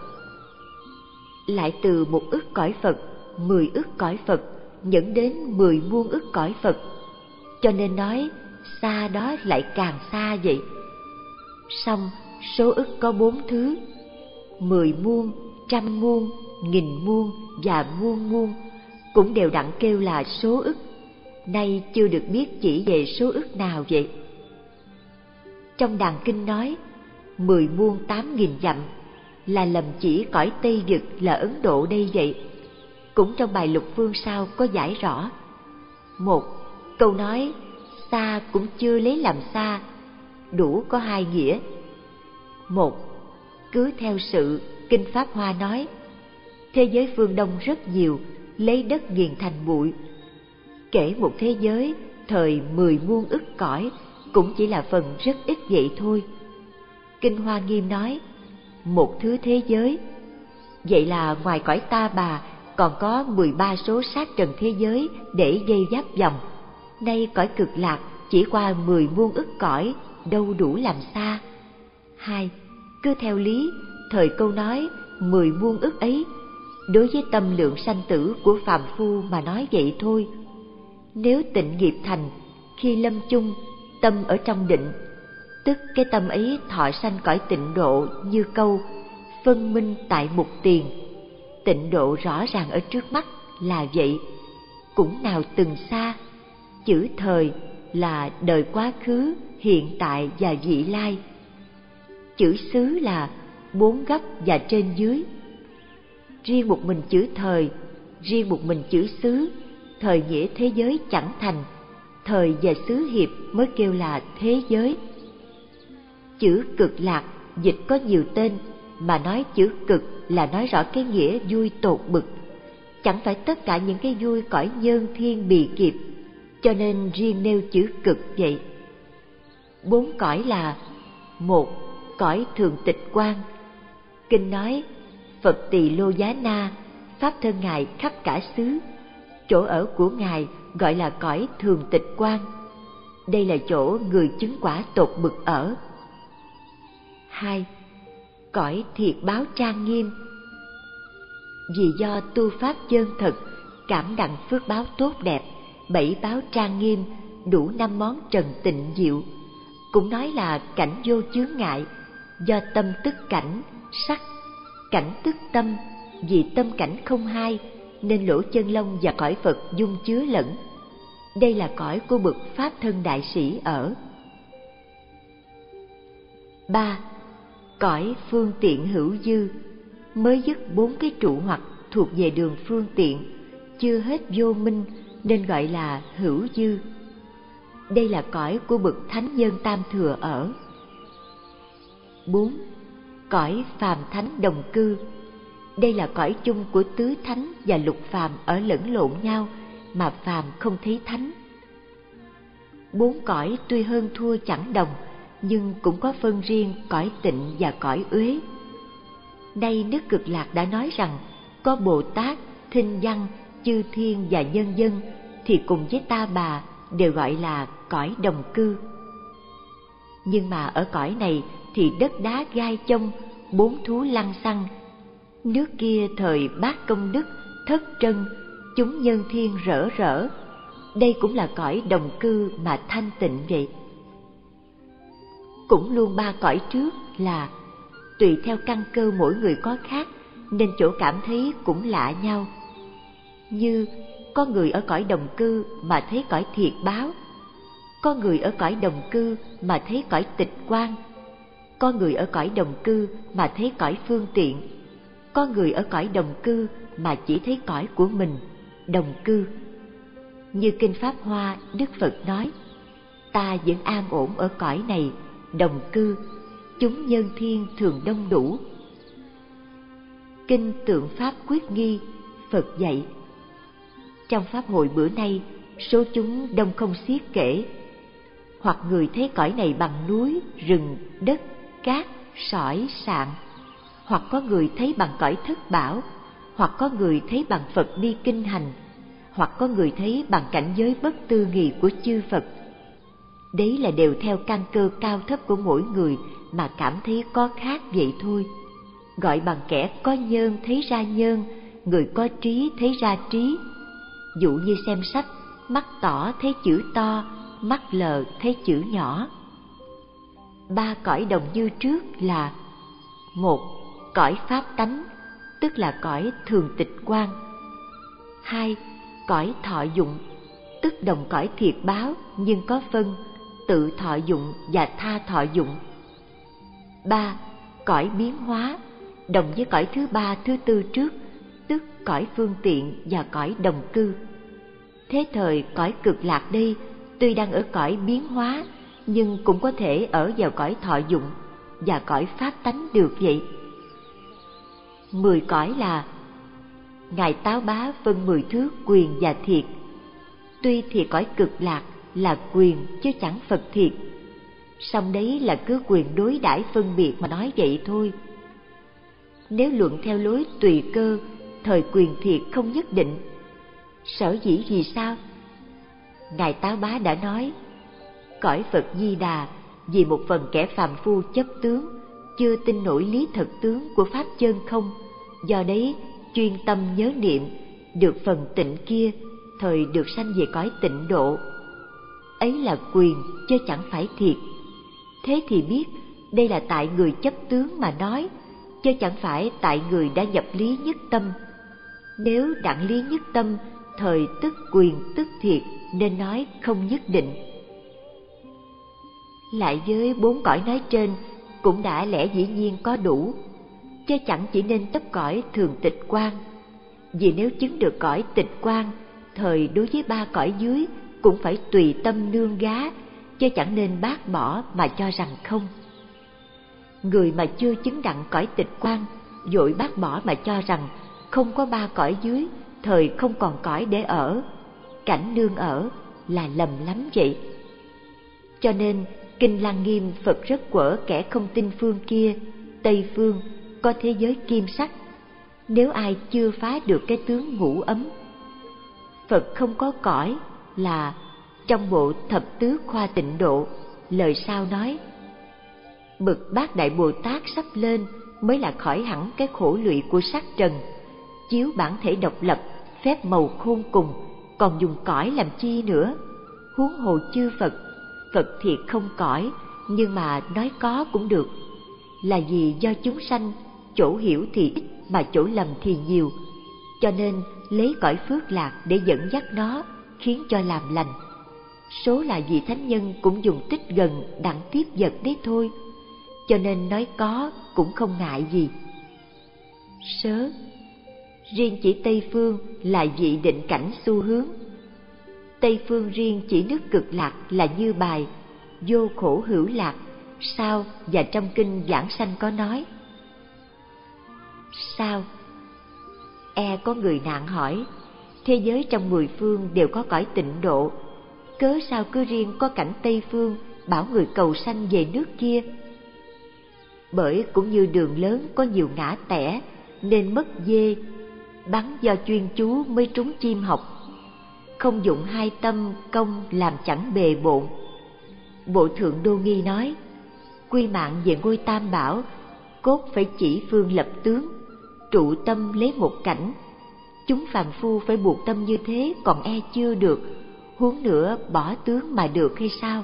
Lại từ một ức cõi Phật, mười ức cõi Phật dẫn đến mười muôn ức cõi Phật, cho nên nói xa đó lại càng xa vậy. Song số ức có bốn thứ: mười muôn, trăm muôn, nghìn muôn và muôn muôn, cũng đều đặn kêu là số ức. Nay chưa được biết chỉ về số ức nào vậy. Trong đàn kinh nói mười muôn tám nghìn dặm là lầm chỉ cõi Tây Vực là Ấn Độ đây vậy. Cũng trong bài Lục Phương Sao có giải rõ. Một câu nói xa cũng chưa lấy làm xa, đủ có hai nghĩa. Một, cứ theo sự Kinh Pháp Hoa nói, thế giới phương Đông rất nhiều, lấy đất nghiền thành bụi. Kể một thế giới thời mười muôn ức cõi cũng chỉ là phần rất ít vậy thôi. Kinh Hoa Nghiêm nói một thứ thế giới, vậy là ngoài cõi ta bà còn có mười ba số sát trần thế giới để dây giáp vòng. Nay cõi cực lạc chỉ qua mười muôn ức cõi, đâu đủ làm xa. Hai, cứ theo lý thời câu nói mười muôn ức ấy, đối với tâm lượng sanh tử của phàm phu mà nói vậy thôi. Nếu tịnh nghiệp thành, khi lâm chung, tâm ở trong định, tức cái tâm ấy thọ sanh cõi tịnh độ, như câu phân minh tại mục tiền. Tịnh độ rõ ràng ở trước mắt là vậy, cũng nào từng xa. Chữ thời là đời quá khứ, hiện tại và vị lai. Chữ xứ là bốn góc và trên dưới. Riêng một mình chữ thời, riêng một mình chữ xứ, thời nghĩa thế giới chẳng thành, thời và xứ hiệp mới kêu là thế giới. Chữ cực lạc dịch có nhiều tên, mà nói chữ cực là nói rõ cái nghĩa vui tột bực, chẳng phải tất cả những cái vui cõi nhân thiên bì kịp, cho nên riêng nêu chữ cực vậy. Bốn cõi là: một, cõi thường tịch quan. Kinh nói Phật Tỳ Lô Giá Na, pháp thân Ngài khắp cả xứ, chỗ ở của Ngài gọi là cõi thường tịch quan. Đây là chỗ người chứng quả tột bực ở. Hai, cõi thiệt báo trang nghiêm. vì do tu pháp chân thật, cảm đặng phước báo tốt đẹp, bảy báo trang nghiêm, đủ năm món trần tịnh diệu. Cũng nói là cảnh vô chướng ngại, do tâm tức cảnh, sắc, cảnh tức tâm, vì tâm cảnh không hai, nên lỗ chân lông và cõi Phật dung chứa lẫn. Đây là cõi của bậc Pháp thân đại sĩ ở. ba. Cõi phương tiện hữu dư, mới dứt bốn cái trụ hoặc thuộc về đường phương tiện, chưa hết vô minh nên gọi là hữu dư. Đây là cõi của bậc thánh nhân tam thừa ở. bốn. Cõi phàm thánh đồng cư, đây là cõi chung của tứ thánh và lục phàm ở lẫn lộn nhau, mà phàm không thấy thánh. Bốn cõi tuy hơn thua chẳng đồng, nhưng cũng có phân riêng cõi tịnh và cõi uế. Nay Đức Cực Lạc đã nói rằng có Bồ Tát, Thinh Văn, chư thiên và nhân dân thì cùng với Ta Bà đều gọi là cõi đồng cư. Nhưng mà ở cõi này thì đất đá gai chông, bốn thú lăng xăng. Nước kia thời Bát Công Đức, Thất Trân, chúng nhân thiên rỡ rỡ. Đây cũng là cõi đồng cư mà thanh tịnh vậy. Cũng luôn ba cõi trước là tùy theo căn cơ mỗi người có khác, nên chỗ cảm thấy cũng lạ nhau. Như có người ở cõi đồng cư mà thấy cõi thiệt báo, có người ở cõi đồng cư mà thấy cõi tịch quan, có người ở cõi đồng cư mà thấy cõi phương tiện, có người ở cõi đồng cư mà chỉ thấy cõi của mình, đồng cư. Như Kinh Pháp Hoa, Đức Phật nói, ta vẫn an ổn ở cõi này, đồng cư, chúng nhân thiên thường đông đủ. Kinh Tượng Pháp Quyết Nghi, Phật dạy, trong Pháp hội bữa nay, số chúng đông không xiết kể. Hoặc người thấy cõi này bằng núi, rừng, đất, cát, sỏi, sạn, hoặc có người thấy bằng cõi thất bảo, hoặc có người thấy bằng Phật đi kinh hành, hoặc có người thấy bằng cảnh giới bất tư nghị của chư Phật. Đấy là đều theo căn cơ cao thấp của mỗi người mà cảm thấy có khác vậy thôi. Gọi bằng kẻ có nhơn thấy ra nhơn, người có trí thấy ra trí. Dụ như xem sách, mắt tỏ thấy chữ to, mắt lờ thấy chữ nhỏ. Ba cõi đồng như trước là: một, cõi pháp tánh, tức là cõi thường tịch quan. Hai, cõi thọ dụng, tức đồng cõi thiệt báo nhưng có phân tự thọ dụng và tha thọ dụng. Ba, cõi biến hóa, đồng với cõi thứ ba thứ tư trước, tức cõi phương tiện và cõi đồng cư. Thế thời cõi Cực Lạc đây tuy đang ở cõi biến hóa, nhưng cũng có thể ở vào cõi thọ dụng và cõi pháp tánh được vậy. Mười cõi là: Ngài Táo Bá phân mười thước quyền và thiệt. Tuy thì cõi Cực Lạc là quyền chứ chẳng Phật thiệt, song đấy là cứ quyền đối đãi phân biệt mà nói vậy thôi. Nếu luận theo lối tùy cơ, thời quyền thiệt không nhất định. Sở dĩ vì sao? Ngài Táo Bá đã nói, cõi Phật Di Đà vì một phần kẻ phàm phu chấp tướng, chưa tin nổi lý thật tướng của pháp chân không, do đấy chuyên tâm nhớ niệm, được phần tịnh kia, thời được sanh về cõi tịnh độ. Ấy là quyền chứ chẳng phải thiệt. Thế thì biết đây là tại người chấp tướng mà nói, chứ chẳng phải tại người đã nhập lý nhất tâm. Nếu đặng lý nhất tâm, thời tức quyền tức thiệt, nên nói không nhất định. Lại với bốn cõi nói trên cũng đã lẽ dĩ nhiên có đủ, chứ chẳng chỉ nên tấp cõi thường tịch quan. Vì nếu chứng được cõi tịch quan, thời đối với ba cõi dưới cũng phải tùy tâm nương gá, chứ chẳng nên bác bỏ mà cho rằng không. Người mà chưa chứng đặng cõi tịch quan, vội bác bỏ mà cho rằng không có ba cõi dưới, thời không còn cõi để ở, cảnh nương ở, là lầm lắm vậy. Cho nên Kinh Lăng Nghiêm Phật rất quở kẻ không tin phương kia, Tây phương có thế giới kim sắc, nếu ai chưa phá được cái tướng ngũ ấm. Phật không có cõi là trong bộ Thập Tứ Khoa Tịnh Độ, lời sau nói: bậc Bát Đại Bồ Tát sắp lên mới là khỏi hẳn cái khổ lụy của sắc trần, chiếu bản thể độc lập, phép màu khôn cùng, còn dùng cõi làm chi nữa? Huống hồ chư Phật, Phật thiệt không cõi, nhưng mà nói có cũng được. Là vì do chúng sanh, chỗ hiểu thì ít mà chỗ lầm thì nhiều, cho nên lấy cõi phước lạc để dẫn dắt nó, khiến cho làm lành. Số là vị thánh nhân cũng dùng tích gần đặng tiếp vật đấy thôi, cho nên nói có cũng không ngại gì. Sớ, riêng chỉ Tây Phương là vị định cảnh xu hướng. Tây Phương riêng chỉ nước Cực Lạc là như bài vô khổ hữu lạc, sao và trong kinh Giảng Sanh có nói. Sao? E có người nạn hỏi, thế giới trong mười phương đều có cõi tịnh độ, cớ sao cứ riêng có cảnh Tây Phương bảo người cầu sanh về nước kia? Bởi cũng như đường lớn có nhiều ngã tẻ, nên mất dê, bắn do chuyên chú mới trúng chim học. Không dụng hai tâm công làm chẳng bề bộn. Bộ Thượng Đô Nghi nói, quy mạng về ngôi Tam Bảo, cốt phải chỉ phương lập tướng, trụ tâm lấy một cảnh. Chúng phàm phu phải buộc tâm như thế còn e chưa được, huống nữa bỏ tướng mà được hay sao?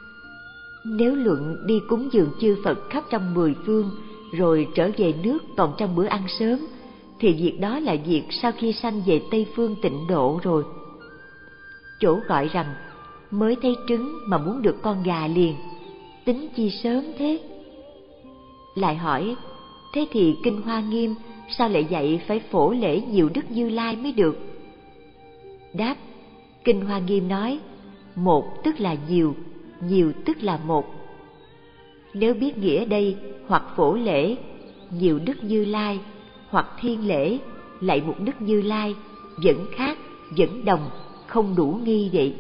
Nếu luận đi cúng dường chư Phật khắp trong mười phương, rồi trở về nước còn trong bữa ăn sớm, thì việc đó là việc sau khi sanh về Tây Phương tịnh độ rồi. Chỗ gọi rằng mới thấy trứng mà muốn được con gà liền, tính chi sớm thế? Lại hỏi, thế thì Kinh Hoa Nghiêm sao lại dạy phải phổ lễ nhiều Đức Như Lai mới được? Đáp, Kinh Hoa Nghiêm nói, một tức là nhiều, nhiều tức là một. Nếu biết nghĩa đây, hoặc phổ lễ, nhiều Đức Như Lai, hoặc thiên lễ, lạy một Đức Như Lai, vẫn khác, vẫn đồng, không đủ nghi vậy.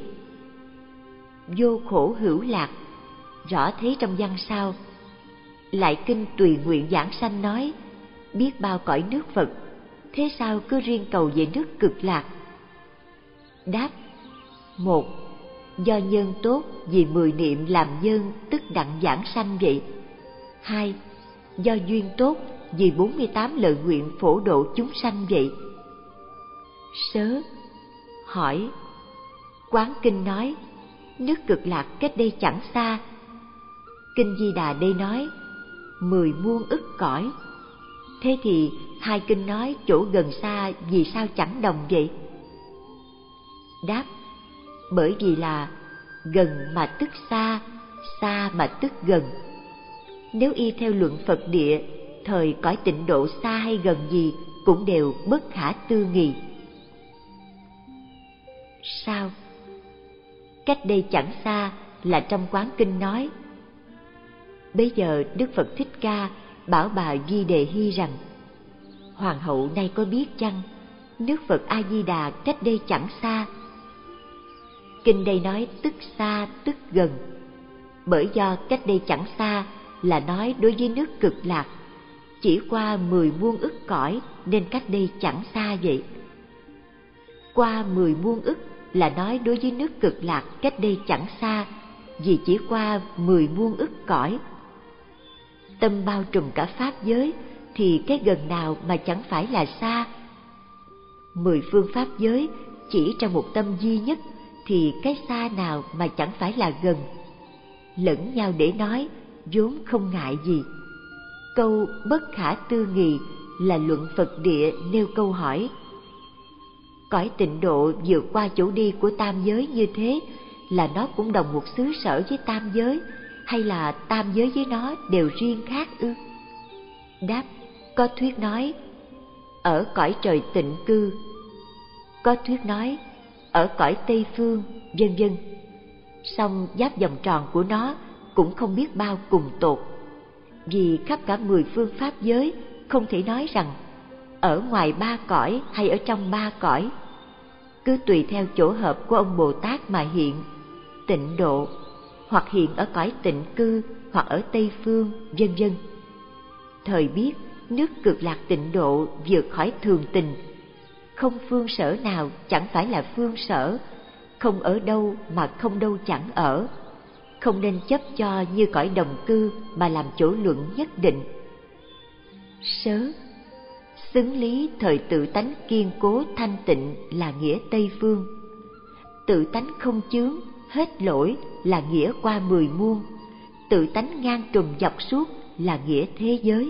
Vô khổ hữu lạc, rõ thấy trong văn sau. Lại kinh Tùy Nguyện Giảng Sanh nói, biết bao cõi nước Phật, thế sao cứ riêng cầu về nước Cực Lạc? Đáp, một, do nhân tốt vì mười niệm làm nhân tức đặng giảng sanh vậy. Hai, do duyên tốt vì bốn mươi tám lời nguyện phổ độ chúng sanh vậy. Sớ, hỏi, Quán Kinh nói, nước Cực Lạc cách đây chẳng xa. Kinh Di Đà đây nói, mười muôn ức cõi. Thế thì hai kinh nói chỗ gần xa vì sao chẳng đồng vậy? Đáp, bởi vì là gần mà tức xa, xa mà tức gần. Nếu y theo luận Phật địa, thời cõi tịnh độ xa hay gần gì cũng đều bất khả tư nghị. Sao? Cách đây chẳng xa là trong Quán Kinh nói. Bấy giờ Đức Phật Thích Ca bảo bà Di Đề Hy rằng, Hoàng hậu nay có biết chăng, nước Phật A Di Đà cách đây chẳng xa. Kinh đây nói tức xa tức gần, bởi do cách đây chẳng xa là nói đối với nước Cực Lạc, chỉ qua mười muôn ức cõi nên cách đây chẳng xa vậy. Qua mười muôn ức là nói đối với nước Cực Lạc cách đây chẳng xa, vì chỉ qua mười muôn ức cõi. Tâm bao trùm cả pháp giới, thì cái gần nào mà chẳng phải là xa? Mười phương pháp giới chỉ trong một tâm duy nhất, thì cái xa nào mà chẳng phải là gần? Lẫn nhau để nói, vốn không ngại gì. Câu bất khả tư nghị là luận Phật địa nêu câu hỏi. Cõi tịnh độ vượt qua chỗ đi của tam giới như thế, là nó cũng đồng một xứ sở với tam giới, hay là tam giới với nó đều riêng khác ư? Đáp, có thuyết nói ở cõi trời tịnh cư, có thuyết nói ở cõi Tây Phương, vân vân. Song giáp vòng tròn của nó cũng không biết bao cùng tột, vì khắp cả mười phương pháp giới không thể nói rằng ở ngoài ba cõi hay ở trong ba cõi. Cứ tùy theo chỗ hợp của ông Bồ Tát mà hiện tịnh độ, hoặc hiện ở cõi tịnh cư, hoặc ở Tây Phương, vân vân. Thời biết nước Cực Lạc tịnh độ vượt khỏi thường tình, không phương sở nào chẳng phải là phương sở, không ở đâu mà không đâu chẳng ở, không nên chấp cho như cõi đồng cư mà làm chỗ luận nhất định. Sớ, xứng lý thời tự tánh kiên cố thanh tịnh là nghĩa Tây phương. Tự tánh không chướng, hết lỗi là nghĩa qua mười muôn. Tự tánh ngang trùm dọc suốt là nghĩa thế giới.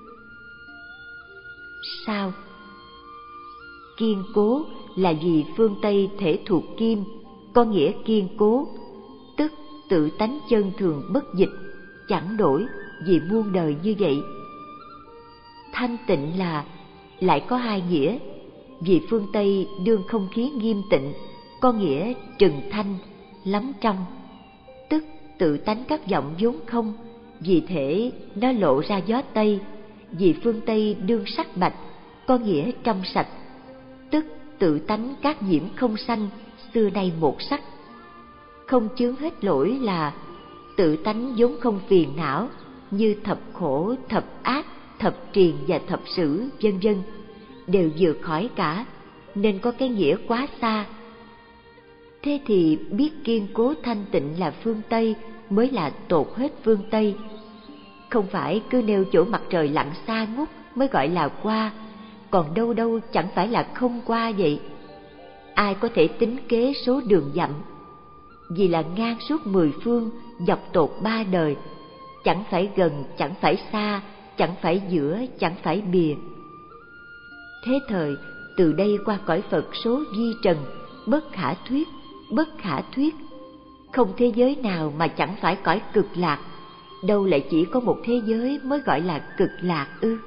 Sao? Kiên cố là vì phương Tây thể thuộc kim, có nghĩa kiên cố, tức tự tánh chân thường bất dịch, chẳng đổi vì muôn đời như vậy. Thanh tịnh là lại có hai nghĩa, vì phương Tây đương không khí nghiêm tịnh, có nghĩa trừng thanh, lắm trong, tức tự tánh các vọng vốn không, vì thể nó lộ ra gió Tây, vì phương Tây đương sắc bạch, có nghĩa trong sạch, tức tự tánh các nhiễm không sanh, xưa nay một sắc. Không chướng hết lỗi là tự tánh vốn không phiền não, như thập khổ, thập ác, thập triền và thập sử, vân vân, đều vượt khỏi cả, nên có cái nghĩa quá xa. Thế thì biết kiên cố thanh tịnh là phương Tây mới là tột hết phương Tây. Không phải cứ nêu chỗ mặt trời lặn xa ngút mới gọi là qua, còn đâu đâu chẳng phải là không qua vậy. Ai có thể tính kế số đường dặm? Vì là ngang suốt mười phương, dọc tột ba đời, chẳng phải gần, chẳng phải xa, chẳng phải giữa, chẳng phải bìa. Thế thời, từ đây qua cõi Phật số vi trần, bất khả thuyết, bất khả thuyết. Không thế giới nào mà chẳng phải cõi cực lạc, đâu lại chỉ có một thế giới mới gọi là cực lạc ư?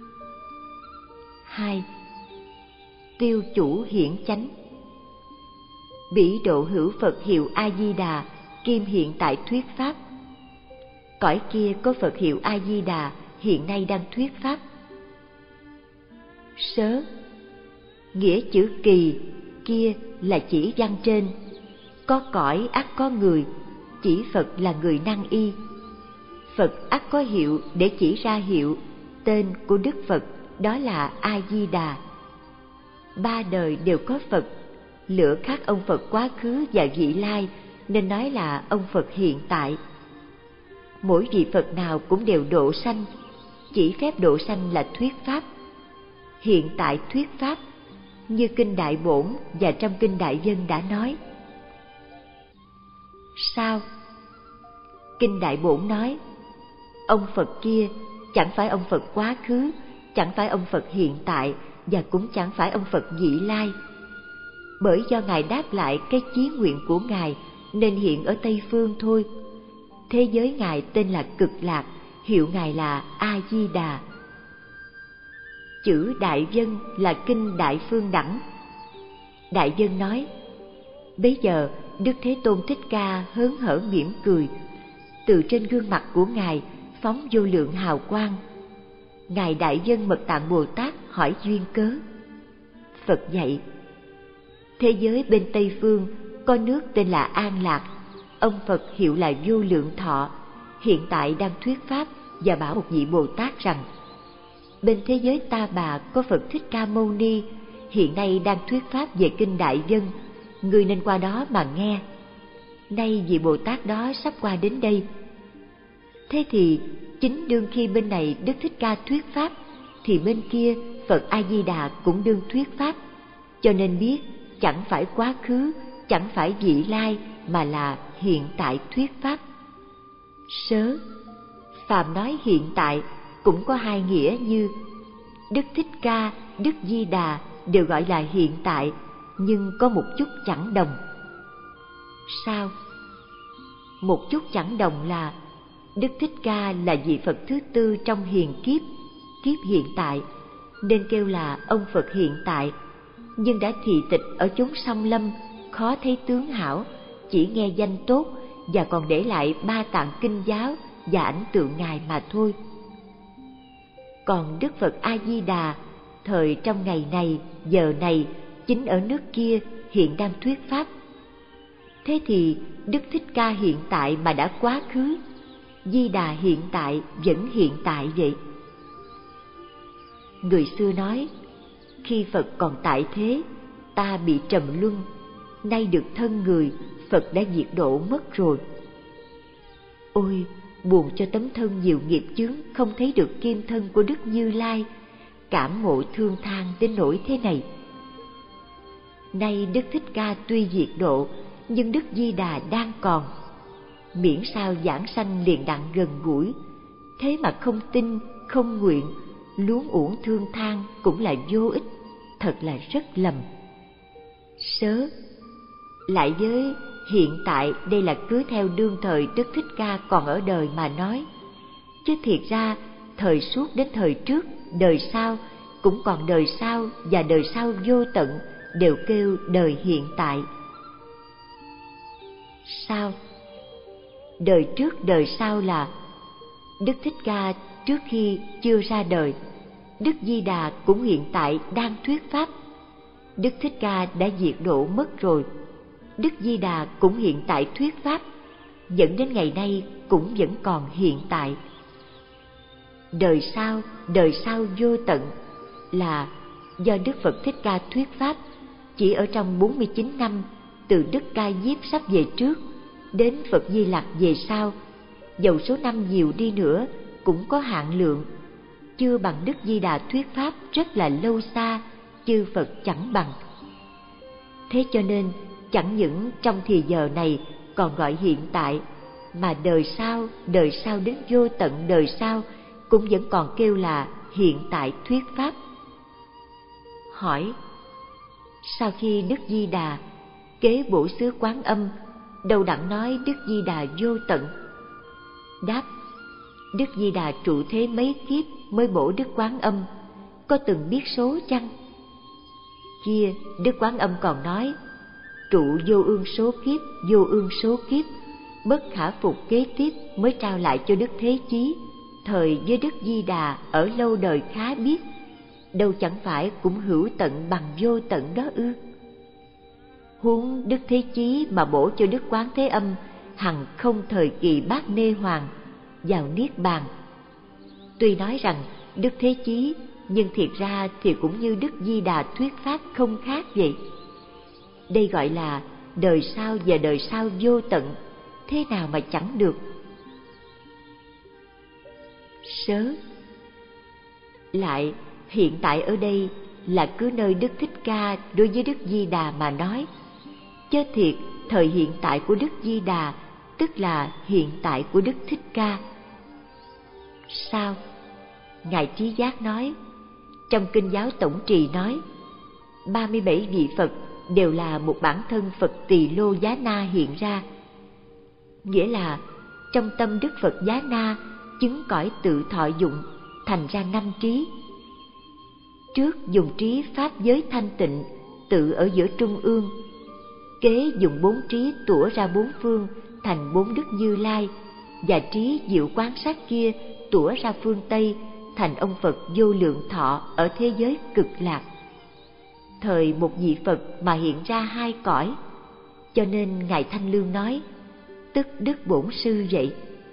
Hai. Tiêu chủ hiển chánh. Bỉ độ hữu Phật hiệu A Di Đà, kim hiện tại thuyết pháp. Cõi kia có Phật hiệu A Di Đà, hiện nay đang thuyết pháp. Sớ, nghĩa chữ kỳ kia là chỉ văn trên, có cõi ắt có người, chỉ Phật là người năng y. Phật ắt có hiệu để chỉ ra hiệu, tên của Đức Phật đó là A Di Đà. Ba đời đều có Phật, lựa khác ông Phật quá khứ và vị lai, nên nói là ông Phật hiện tại. Mỗi vị Phật nào cũng đều độ sanh, chỉ phép độ sanh là thuyết pháp. Hiện tại thuyết pháp, như kinh Đại Bổn và trong kinh Đại Dân đã nói. Sao? Kinh Đại Bổn nói, ông Phật kia chẳng phải ông Phật quá khứ, chẳng phải ông Phật hiện tại, và cũng chẳng phải ông Phật vị lai. Bởi do Ngài đáp lại cái chí nguyện của Ngài nên hiện ở Tây Phương thôi. Thế giới Ngài tên là Cực Lạc, hiệu Ngài là A Di Đà. Chữ Đại Dân là kinh Đại Phương Đẳng. Đại Dân nói, bấy giờ Đức Thế Tôn Thích Ca hớn hở mỉm cười, từ trên gương mặt của Ngài phóng vô lượng hào quang. Ngài Đại Dân Mật Tạng Bồ Tát hỏi duyên cớ. Phật dạy, thế giới bên Tây Phương có nước tên là An Lạc, ông Phật hiệu là Vô Lượng Thọ, hiện tại đang thuyết pháp và bảo một vị Bồ Tát rằng, bên thế giới Ta Bà có Phật Thích Ca Mâu Ni, hiện nay đang thuyết pháp về kinh Đại Dân, người nên qua đó mà nghe. Nay vị Bồ Tát đó sắp qua đến đây. Thế thì chính đương khi bên này Đức Thích Ca thuyết pháp, thì bên kia Phật A Di Đà cũng đương thuyết pháp, cho nên biết chẳng phải quá khứ, chẳng phải vị lai, mà là hiện tại thuyết pháp. Sớ, phàm nói hiện tại cũng có hai nghĩa như Đức Thích Ca, Đức Di Đà đều gọi là hiện tại, nhưng có một chút chẳng đồng. Sao? Một chút chẳng đồng là Đức Thích Ca là vị Phật thứ tư trong hiền kiếp, kiếp hiện tại, nên kêu là ông Phật hiện tại, nhưng đã thị tịch ở chốn song lâm, khó thấy tướng hảo, chỉ nghe danh tốt và còn để lại ba tạng kinh giáo và ảnh tượng Ngài mà thôi. Còn Đức Phật A Di Đà thời trong ngày này, giờ này, chính ở nước kia hiện đang thuyết pháp. Thế thì Đức Thích Ca hiện tại mà đã quá khứ, Di Đà hiện tại vẫn hiện tại vậy. Người xưa nói, khi Phật còn tại thế, ta bị trầm luân, nay được thân người, Phật đã diệt độ mất rồi. Ôi, buồn cho tấm thân nhiều nghiệp chướng không thấy được kim thân của Đức Như Lai, cảm ngộ thương than đến nỗi thế này. Nay Đức Thích Ca tuy diệt độ, nhưng Đức Di Đà đang còn. Miễn sao giảng sanh liền đặng gần gũi, thế mà không tin, không nguyện, luống uổng thương than cũng là vô ích, thật là rất lầm. Sớ, lại với hiện tại đây là cứ theo đương thời Đức Thích Ca còn ở đời mà nói, chứ thiệt ra thời suốt đến thời trước, đời sau, cũng còn đời sau và đời sau vô tận đều kêu đời hiện tại. Sao? Đời trước đời sau là Đức Thích Ca trước khi chưa ra đời, Đức Di Đà cũng hiện tại đang thuyết pháp. Đức Thích Ca đã diệt độ mất rồi, Đức Di Đà cũng hiện tại thuyết pháp, dẫn đến ngày nay cũng vẫn còn hiện tại. Đời sau, đời sau vô tận là do Đức Phật Thích Ca thuyết pháp chỉ ở trong bốn mươi chín năm, từ Đức Ca Diếp sắp về trước đến Phật Di Lặc về sau, dầu số năm nhiều đi nữa cũng có hạn lượng, chưa bằng Đức Di Đà thuyết pháp rất là lâu xa, chư Phật chẳng bằng. Thế cho nên chẳng những trong thì giờ này còn gọi hiện tại, mà đời sau, đời sau đến vô tận đời sau cũng vẫn còn kêu là hiện tại thuyết pháp. Hỏi: sau khi Đức Di Đà kế bổ xứ Quán Âm, đâu đặng nói Đức Di Đà vô tận? Đáp: Đức Di Đà trụ thế mấy kiếp mới bổ Đức Quán Âm, có từng biết số chăng? Kia Đức Quán Âm còn nói: trụ vô ương số kiếp, vô ương số kiếp, bất khả phục kế tiếp mới trao lại cho Đức Thế Chí. Thời với Đức Di Đà ở lâu đời khá biết, đâu chẳng phải cũng hữu tận bằng vô tận đó ư? Huống Đức Thế Chí mà bổ cho Đức Quán Thế Âm hằng không thời kỳ bát nê hoàng vào niết bàn. Tuy nói rằng Đức Thế Chí, nhưng thiệt ra thì cũng như Đức Di Đà thuyết pháp không khác vậy. Đây gọi là đời sau và đời sau vô tận, thế nào mà chẳng được? Sớ, lại hiện tại ở đây là cứ nơi Đức Thích Ca đối với Đức Di Đà mà nói, chớ thiệt thời hiện tại của Đức Di Đà tức là hiện tại của Đức Thích Ca. Sao? Ngài Trí Giác nói, trong Kinh Giáo Tổng Trì nói, ba mươi bảy vị Phật đều là một bản thân Phật Tỳ Lô Giá Na hiện ra. Nghĩa là trong tâm Đức Phật Giá Na chứng cõi tự thọ dụng, thành ra năm trí. Trước dùng trí pháp giới thanh tịnh, tự ở giữa trung ương. Kế dùng bốn trí tủa ra bốn phương, thành bốn Đức Như Lai, và trí diệu quán sát kia tủa ra phương Tây, thành ông Phật vô lượng thọ ở thế giới cực lạc. Thời một vị Phật mà hiện ra hai cõi, cho nên Ngài Thanh Lương nói, tức Đức Bổn Sư vậy.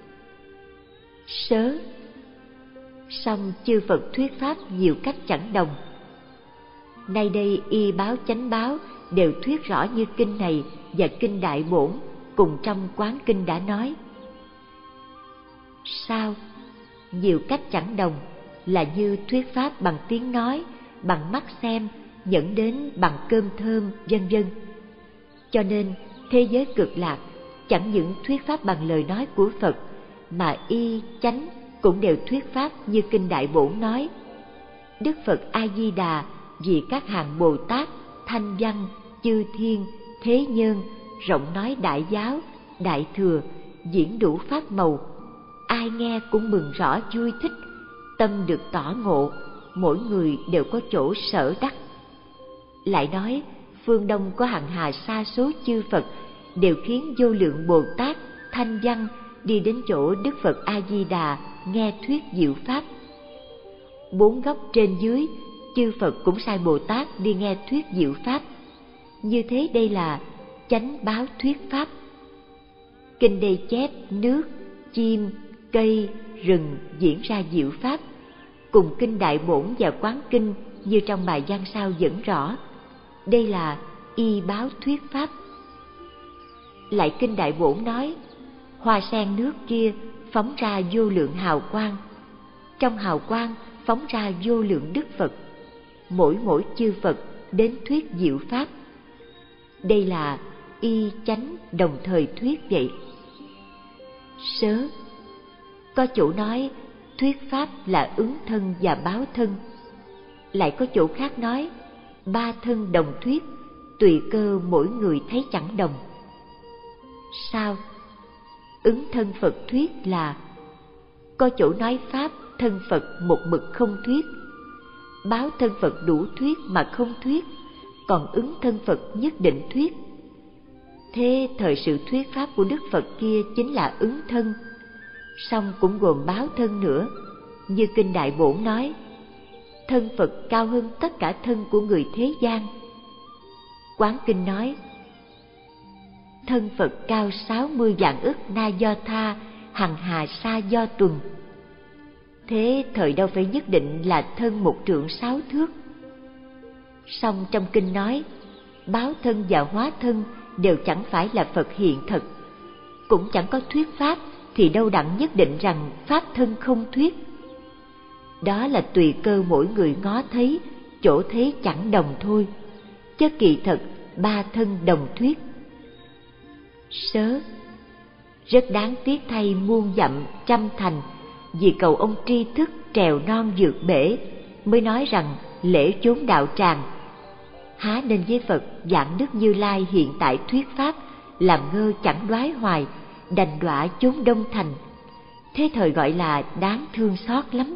Sớ, song chư Phật thuyết pháp nhiều cách chẳng đồng. Nay đây y báo chánh báo đều thuyết rõ như kinh này và kinh Đại Bổn cùng trong Quán Kinh đã nói. Sao? Nhiều cách chẳng đồng là như thuyết pháp bằng tiếng nói, bằng mắt xem, dẫn đến bằng cơm thơm, vân vân. Cho nên thế giới cực lạc chẳng những thuyết pháp bằng lời nói của Phật, mà y chánh cũng đều thuyết pháp như kinh Đại Bổn nói. Đức Phật A Di Đà vì các hàng Bồ Tát, Thanh Văn, chư thiên, thế nhân rộng nói đại giáo, đại thừa, diễn đủ pháp màu, ai nghe cũng mừng rõ vui thích, tâm được tỏ ngộ, mỗi người đều có chỗ sở đắc. Lại nói phương Đông có hằng hà sa số chư Phật đều khiến vô lượng Bồ Tát, Thanh Văn đi đến chỗ Đức Phật A Di Đà nghe thuyết diệu pháp. Bốn góc trên dưới chư Phật cũng sai Bồ Tát đi nghe thuyết diệu pháp. Như thế đây là chánh báo thuyết pháp. Kinh đây chép nước, chim, cây, rừng diễn ra diệu pháp, cùng kinh Đại Bổn và Quán Kinh như trong bài Giang Sao dẫn rõ. Đây là y báo thuyết pháp. Lại kinh Đại Bổn nói, hoa sen nước kia phóng ra vô lượng hào quang, trong hào quang phóng ra vô lượng đức Phật, mỗi mỗi chư Phật đến thuyết diệu pháp. Đây là y chánh đồng thời thuyết vậy. Sớ, có chỗ nói thuyết pháp là ứng thân và báo thân, lại có chỗ khác nói ba thân đồng thuyết, tùy cơ mỗi người thấy chẳng đồng. Sao? Ứng thân Phật thuyết là có chỗ nói pháp thân Phật một mực không thuyết, báo thân Phật đủ thuyết mà không thuyết, còn ứng thân Phật nhất định thuyết. Thế thời sự thuyết pháp của Đức Phật kia chính là ứng thân, song cũng gồm báo thân nữa. Như Kinh Đại Bổn nói, thân Phật cao hơn tất cả thân của người thế gian. Quán Kinh nói, thân Phật cao sáu mươi vạn ức na do tha, hằng hà sa do tuần. Thế thời đâu phải nhất định là thân một trượng sáu thước. Song trong kinh nói, báo thân và hóa thân đều chẳng phải là Phật hiện thật, cũng chẳng có thuyết pháp, thì đâu đặng nhất định rằng pháp thân không thuyết. Đó là tùy cơ mỗi người ngó thấy, chỗ thấy chẳng đồng thôi, chứ kỳ thật ba thân đồng thuyết. Sớ, rất đáng tiếc thay muôn dặm trăm thành, vì cầu ông tri thức trèo non vượt bể, mới nói rằng lễ chốn đạo tràng. Há nên với Phật giảng Đức Như Lai hiện tại thuyết pháp, làm ngơ chẳng đoái hoài, đành đọa chốn đông thành. Thế thời gọi là đáng thương xót lắm.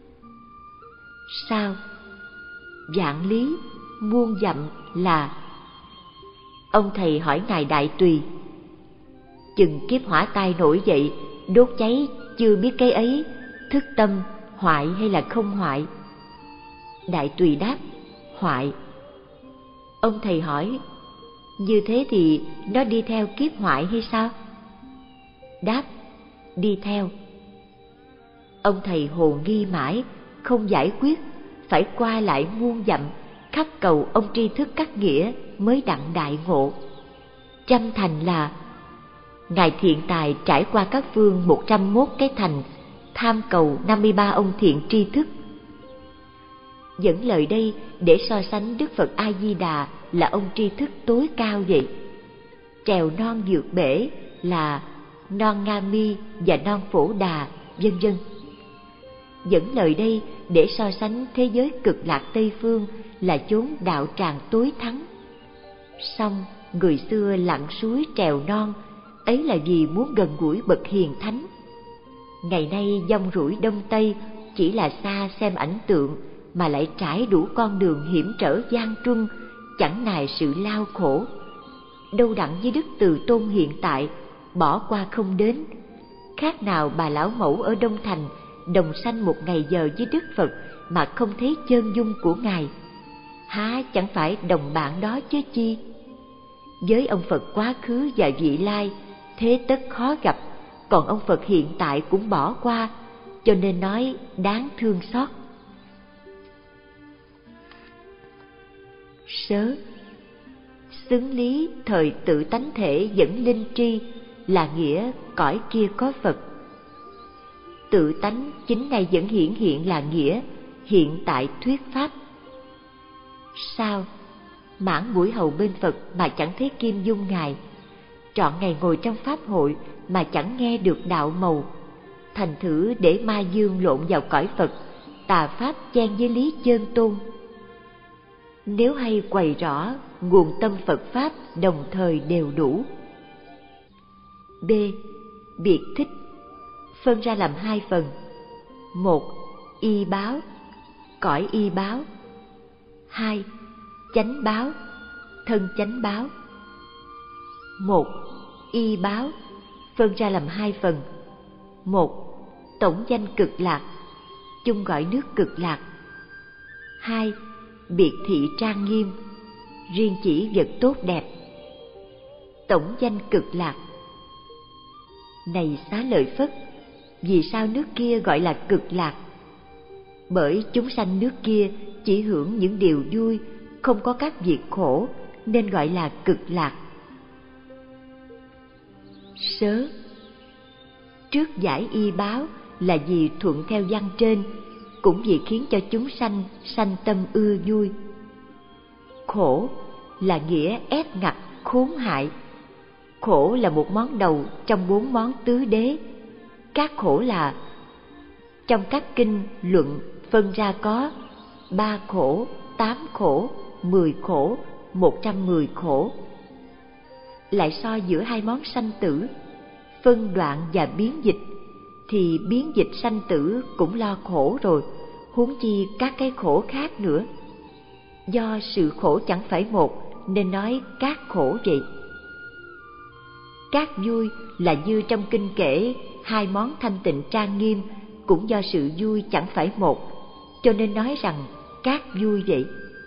Sao? Vạn lý muôn dặm là... Ông thầy hỏi ngài Đại Tùy, chừng kiếp hỏa tai nổi dậy, đốt cháy chưa biết cái ấy thức tâm hoại hay là không hoại? Đại Tùy đáp, hoại. Ông thầy hỏi, như thế thì nó đi theo kiếp hoại hay sao? Đáp, đi theo. Ông thầy hồ nghi mãi, không giải quyết, phải qua lại muôn dặm, khắp cầu ông tri thức các nghĩa, mới đặng đại ngộ. Trăm thành là... Ngài Thiện Tài trải qua các phương một trăm mốt cái thành, tham cầu năm mươi ba ông thiện tri thức. Dẫn lời đây để so sánh Đức Phật A Di Đà là ông tri thức tối cao vậy. Trèo non vượt bể là non Nga Mi và non Phổ Đà, vân vân. Dẫn lời đây để so sánh thế giới cực lạc Tây phương là chốn đạo tràng tối thắng. Song người xưa lặn suối trèo non ấy là vì muốn gần gũi bậc hiền thánh. Ngày nay dông rủi đông tây chỉ là xa xem ảnh tượng, mà lại trải đủ con đường hiểm trở gian truân, chẳng nài sự lao khổ. Đâu đặng với Đức Từ Tôn hiện tại, bỏ qua không đến. Khác nào bà lão mẫu ở Đông Thành đồng sanh một ngày giờ với Đức Phật mà không thấy chân dung của Ngài. Há chẳng phải đồng bạn đó chứ chi? Với ông Phật quá khứ và vị lai, thế tất khó gặp, còn ông Phật hiện tại cũng bỏ qua, cho nên nói đáng thương xót. Sớ, xứng lý thời tự tánh thể dẫn linh tri, là nghĩa cõi kia có Phật. Tự tánh chính này vẫn hiển hiện là nghĩa hiện tại thuyết pháp. Sao? Mãn buổi hầu bên Phật mà chẳng thấy kim dung Ngài, trọn ngày ngồi trong pháp hội mà chẳng nghe được đạo màu. Thành thử để ma dương lộn vào cõi Phật, tà pháp chen với lý chân tôn. Nếu hay quầy rõ, nguồn tâm Phật pháp đồng thời đều đủ. B. Biệt thích phân ra làm hai phần. Một, y báo, cõi y báo. Hai, chánh báo, thân chánh báo. Một, y báo phân ra làm hai phần. Một, tổng danh cực lạc, chung gọi nước cực lạc. Hai, biệt thị trang nghiêm, riêng chỉ vật tốt đẹp. Tổng danh cực lạc. Này Xá Lợi Phất, vì sao nước kia gọi là cực lạc? Bởi chúng sanh nước kia chỉ hưởng những điều vui, không có các việc khổ, nên gọi là cực lạc. Sớ, trước giải y báo là vì thuận theo văn trên, cũng vì khiến cho chúng sanh sanh tâm ưa vui. Khổ là nghĩa ép ngặt, khốn hại. Khổ là một món đầu trong bốn món tứ đế. Các khổ là, trong các kinh luận phân ra có ba khổ, tám khổ, mười khổ, một trăm mười khổ. Lại so giữa hai món sanh tử, phân đoạn và biến dịch, thì biến dịch sanh tử cũng lo khổ rồi, huống chi các cái khổ khác nữa. Do sự khổ chẳng phải một nên nói các khổ vậy. Các vui là như trong kinh kể hai món thanh tịnh trang nghiêm, cũng do sự vui chẳng phải một, cho nên nói rằng các vui vậy.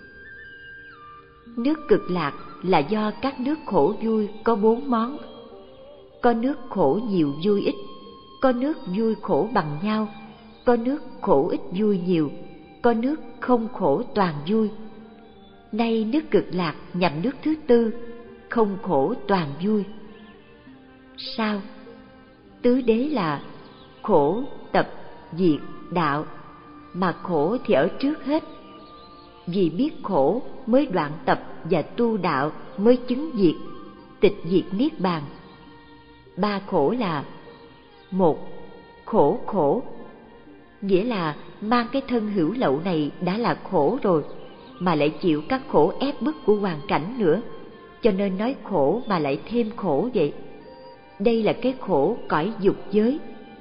Nước Cực Lạc là do các nước khổ vui có bốn món. Có nước khổ nhiều vui ít, có nước vui khổ bằng nhau, có nước khổ ít vui nhiều, có nước không khổ toàn vui. Nay nước Cực Lạc nhằm nước thứ tư, không khổ toàn vui. Sao? Tứ đế là khổ, tập, diệt, đạo, mà khổ thì ở trước hết. Vì biết khổ mới đoạn tập và tu đạo mới chứng diệt, tịch diệt niết bàn. Ba khổ là: một, khổ khổ, nghĩa là mang cái thân hữu lậu này đã là khổ rồi, mà lại chịu các khổ ép bức của hoàn cảnh nữa, cho nên nói khổ mà lại thêm khổ vậy. Đây là cái khổ cõi dục giới.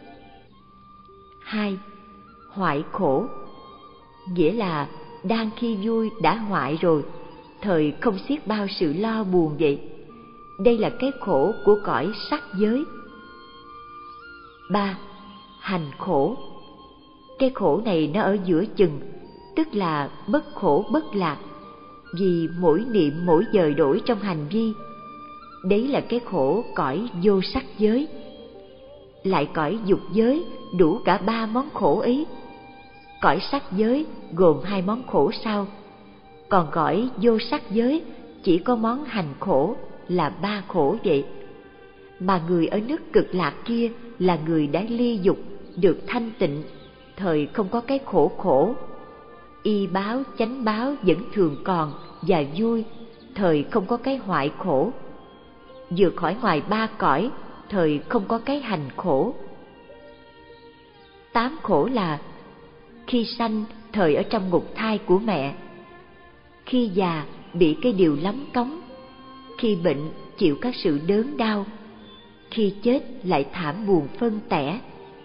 Hai, hoại khổ, nghĩa là đang khi vui đã hoại rồi, thời không xiết bao sự lo buồn vậy. Đây là cái khổ của cõi sắc giới. Ba, hành khổ, cái khổ này nó ở giữa chừng, tức là bất khổ bất lạc, vì mỗi niệm mỗi giờ đổi trong hành vi. Đấy là cái khổ cõi vô sắc giới. Lại cõi dục giới đủ cả ba món khổ ấy. Cõi sắc giới gồm hai món khổ sau, còn cõi vô sắc giới chỉ có món hành khổ là ba khổ vậy. Mà người ở nước Cực Lạc kia là người đã ly dục, được thanh tịnh, thời không có cái khổ khổ. Y báo, chánh báo vẫn thường còn và vui, thời không có cái hoại khổ. Vượt khỏi ngoài ba cõi, thời không có cái hành khổ. Tám khổ là: khi sanh thời ở trong ngục thai của mẹ, khi già bị cái điều lắm cống, khi bệnh chịu các sự đớn đau, khi chết lại thảm buồn phân tẻ,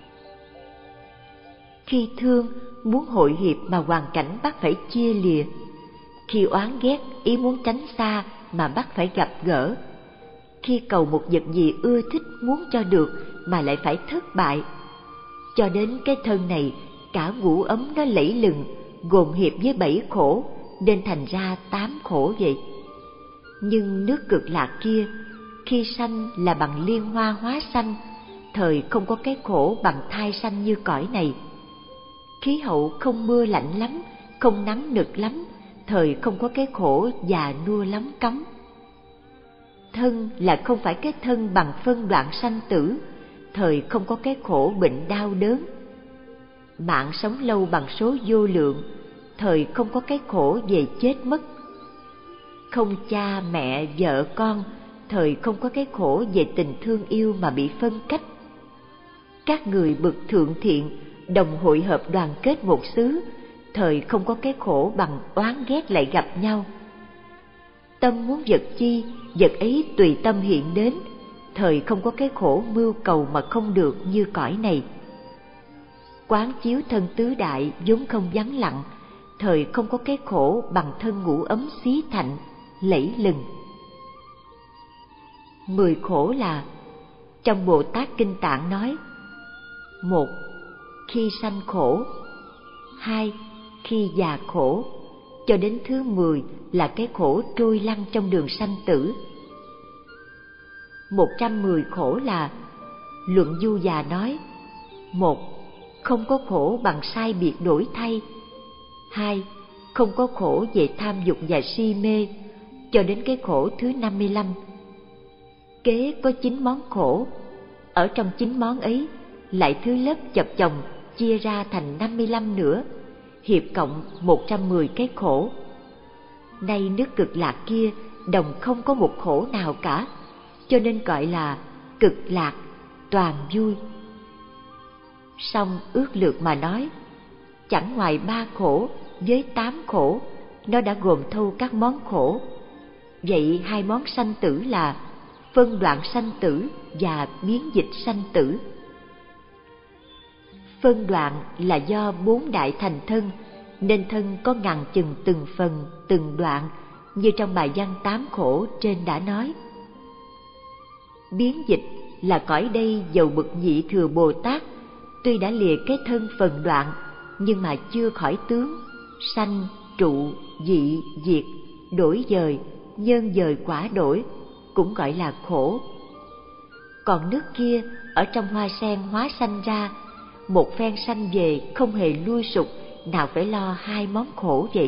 khi thương muốn hội hiệp mà hoàn cảnh bắt phải chia lìa, khi oán ghét ý muốn tránh xa mà bắt phải gặp gỡ, khi cầu một vật gì ưa thích muốn cho được mà lại phải thất bại. Cho đến cái thân này cả ngũ ấm nó lẫy lừng, gồm hiệp với bảy khổ, nên thành ra tám khổ vậy. Nhưng nước Cực Lạc kia, khi sanh là bằng liên hoa hóa sanh, thời không có cái khổ bằng thai sanh như cõi này. Khí hậu không mưa lạnh lắm, không nắng nực lắm, thời không có cái khổ già nua lắm cống. Thân là không phải cái thân bằng phân đoạn sanh tử, thời không có cái khổ bệnh đau đớn. Mạng sống lâu bằng số vô lượng, thời không có cái khổ về chết mất. Không cha mẹ vợ con, thời không có cái khổ về tình thương yêu mà bị phân cách. Các người bậc thượng thiện đồng hội hợp đoàn kết một xứ, thời không có cái khổ bằng oán ghét lại gặp nhau. Tâm muốn vật chi, vật ấy tùy tâm hiện đến, thời không có cái khổ mưu cầu mà không được như cõi này. Quán chiếu thân tứ đại vốn không vắng lặng, thời không có cái khổ bằng thân ngũ ấm xí thạnh, lẫy lừng. Mười khổ là: trong Bồ Tát Kinh Tạng nói: một, khi sanh khổ; hai, khi già khổ; cho đến thứ mười là cái khổ trôi lăn trong đường sanh tử. Một trăm mười khổ là: Luận Du Già nói: một, không có khổ bằng sai biệt đổi thay; hai, không có khổ về tham dục và si mê, cho đến cái khổ thứ năm mươi lăm. Kế có chín món khổ, ở trong chín món ấy lại thứ lớp chập chồng chia ra thành năm mươi lăm nữa, hiệp cộng một trăm mười cái khổ. Nay nước Cực Lạc kia đồng không có một khổ nào cả, cho nên gọi là Cực Lạc toàn vui. Song ước lược mà nói, chẳng ngoài ba khổ với tám khổ, nó đã gồm thâu các món khổ. Vậy hai món sanh tử là phân đoạn sanh tử và biến dịch sanh tử. Phân đoạn là do bốn đại thành thân, nên thân có ngàn chừng từng phần, từng đoạn, như trong bài văn tám khổ trên đã nói. Biến dịch là cõi đây dầu bậc nhị thừa Bồ Tát, tuy đã lìa cái thân phần đoạn, nhưng mà chưa khỏi tướng, sanh, trụ, dị, diệt, đổi dời, nhân dời quả đổi, cũng gọi là khổ. Còn nước kia ở trong hoa sen hóa sanh ra, một phen sanh về không hề lui sụp, nào phải lo hai món khổ vậy?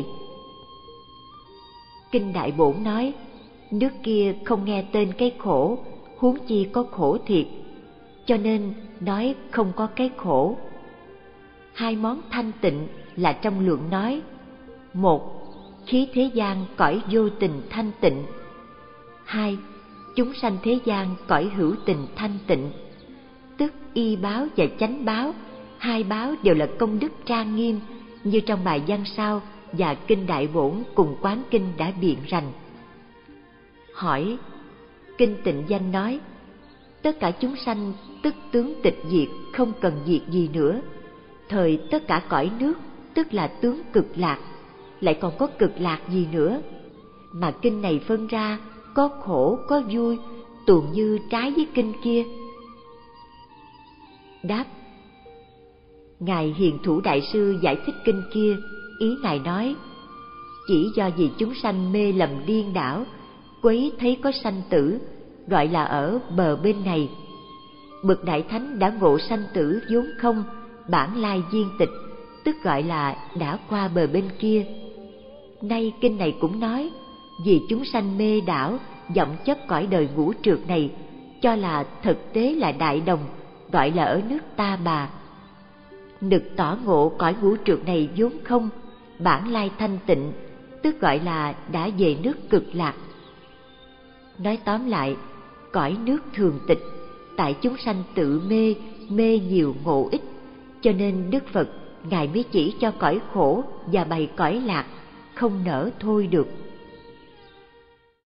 Kinh Đại Bổn nói, nước kia không nghe tên cái khổ, huống chi có khổ thiệt, cho nên nói không có cái khổ. Hai món thanh tịnh là trong lượng nói: một, khí thế gian cõi vô tình thanh tịnh; hai, chúng sanh thế gian cõi hữu tình thanh tịnh. Tức y báo và chánh báo, hai báo đều là công đức trang nghiêm, như trong bài văn sau và Kinh Đại Bổn cùng Quán Kinh đã biện rành. Hỏi: Kinh Tịnh Danh nói, tất cả chúng sanh tức tướng tịch diệt, không cần diệt gì nữa. Thời tất cả cõi nước tức là tướng Cực Lạc, lại còn có Cực Lạc gì nữa? Mà kinh này phân ra có khổ có vui, tuồn như trái với kinh kia. Đáp: Ngài Hiền Thủ Đại Sư giải thích kinh kia, ý Ngài nói, chỉ do vì chúng sanh mê lầm điên đảo, quấy thấy có sanh tử, gọi là ở bờ bên này. Bậc Đại Thánh đã ngộ sanh tử vốn không, bản lai viên tịch, tức gọi là đã qua bờ bên kia. Nay kinh này cũng nói, vì chúng sanh mê đảo, vọng chấp cõi đời ngũ trược này, cho là thực tế là đại đồng, gọi là ở nước Ta Bà. Nực tỏ ngộ cõi ngũ trược này vốn không, bản lai thanh tịnh, tức gọi là đã về nước Cực Lạc. Nói tóm lại, cõi nước thường tịch, tại chúng sanh tự mê, mê nhiều ngộ ít, cho nên Đức Phật Ngài mới chỉ cho cõi khổ và bày cõi lạc, không nỡ thôi được.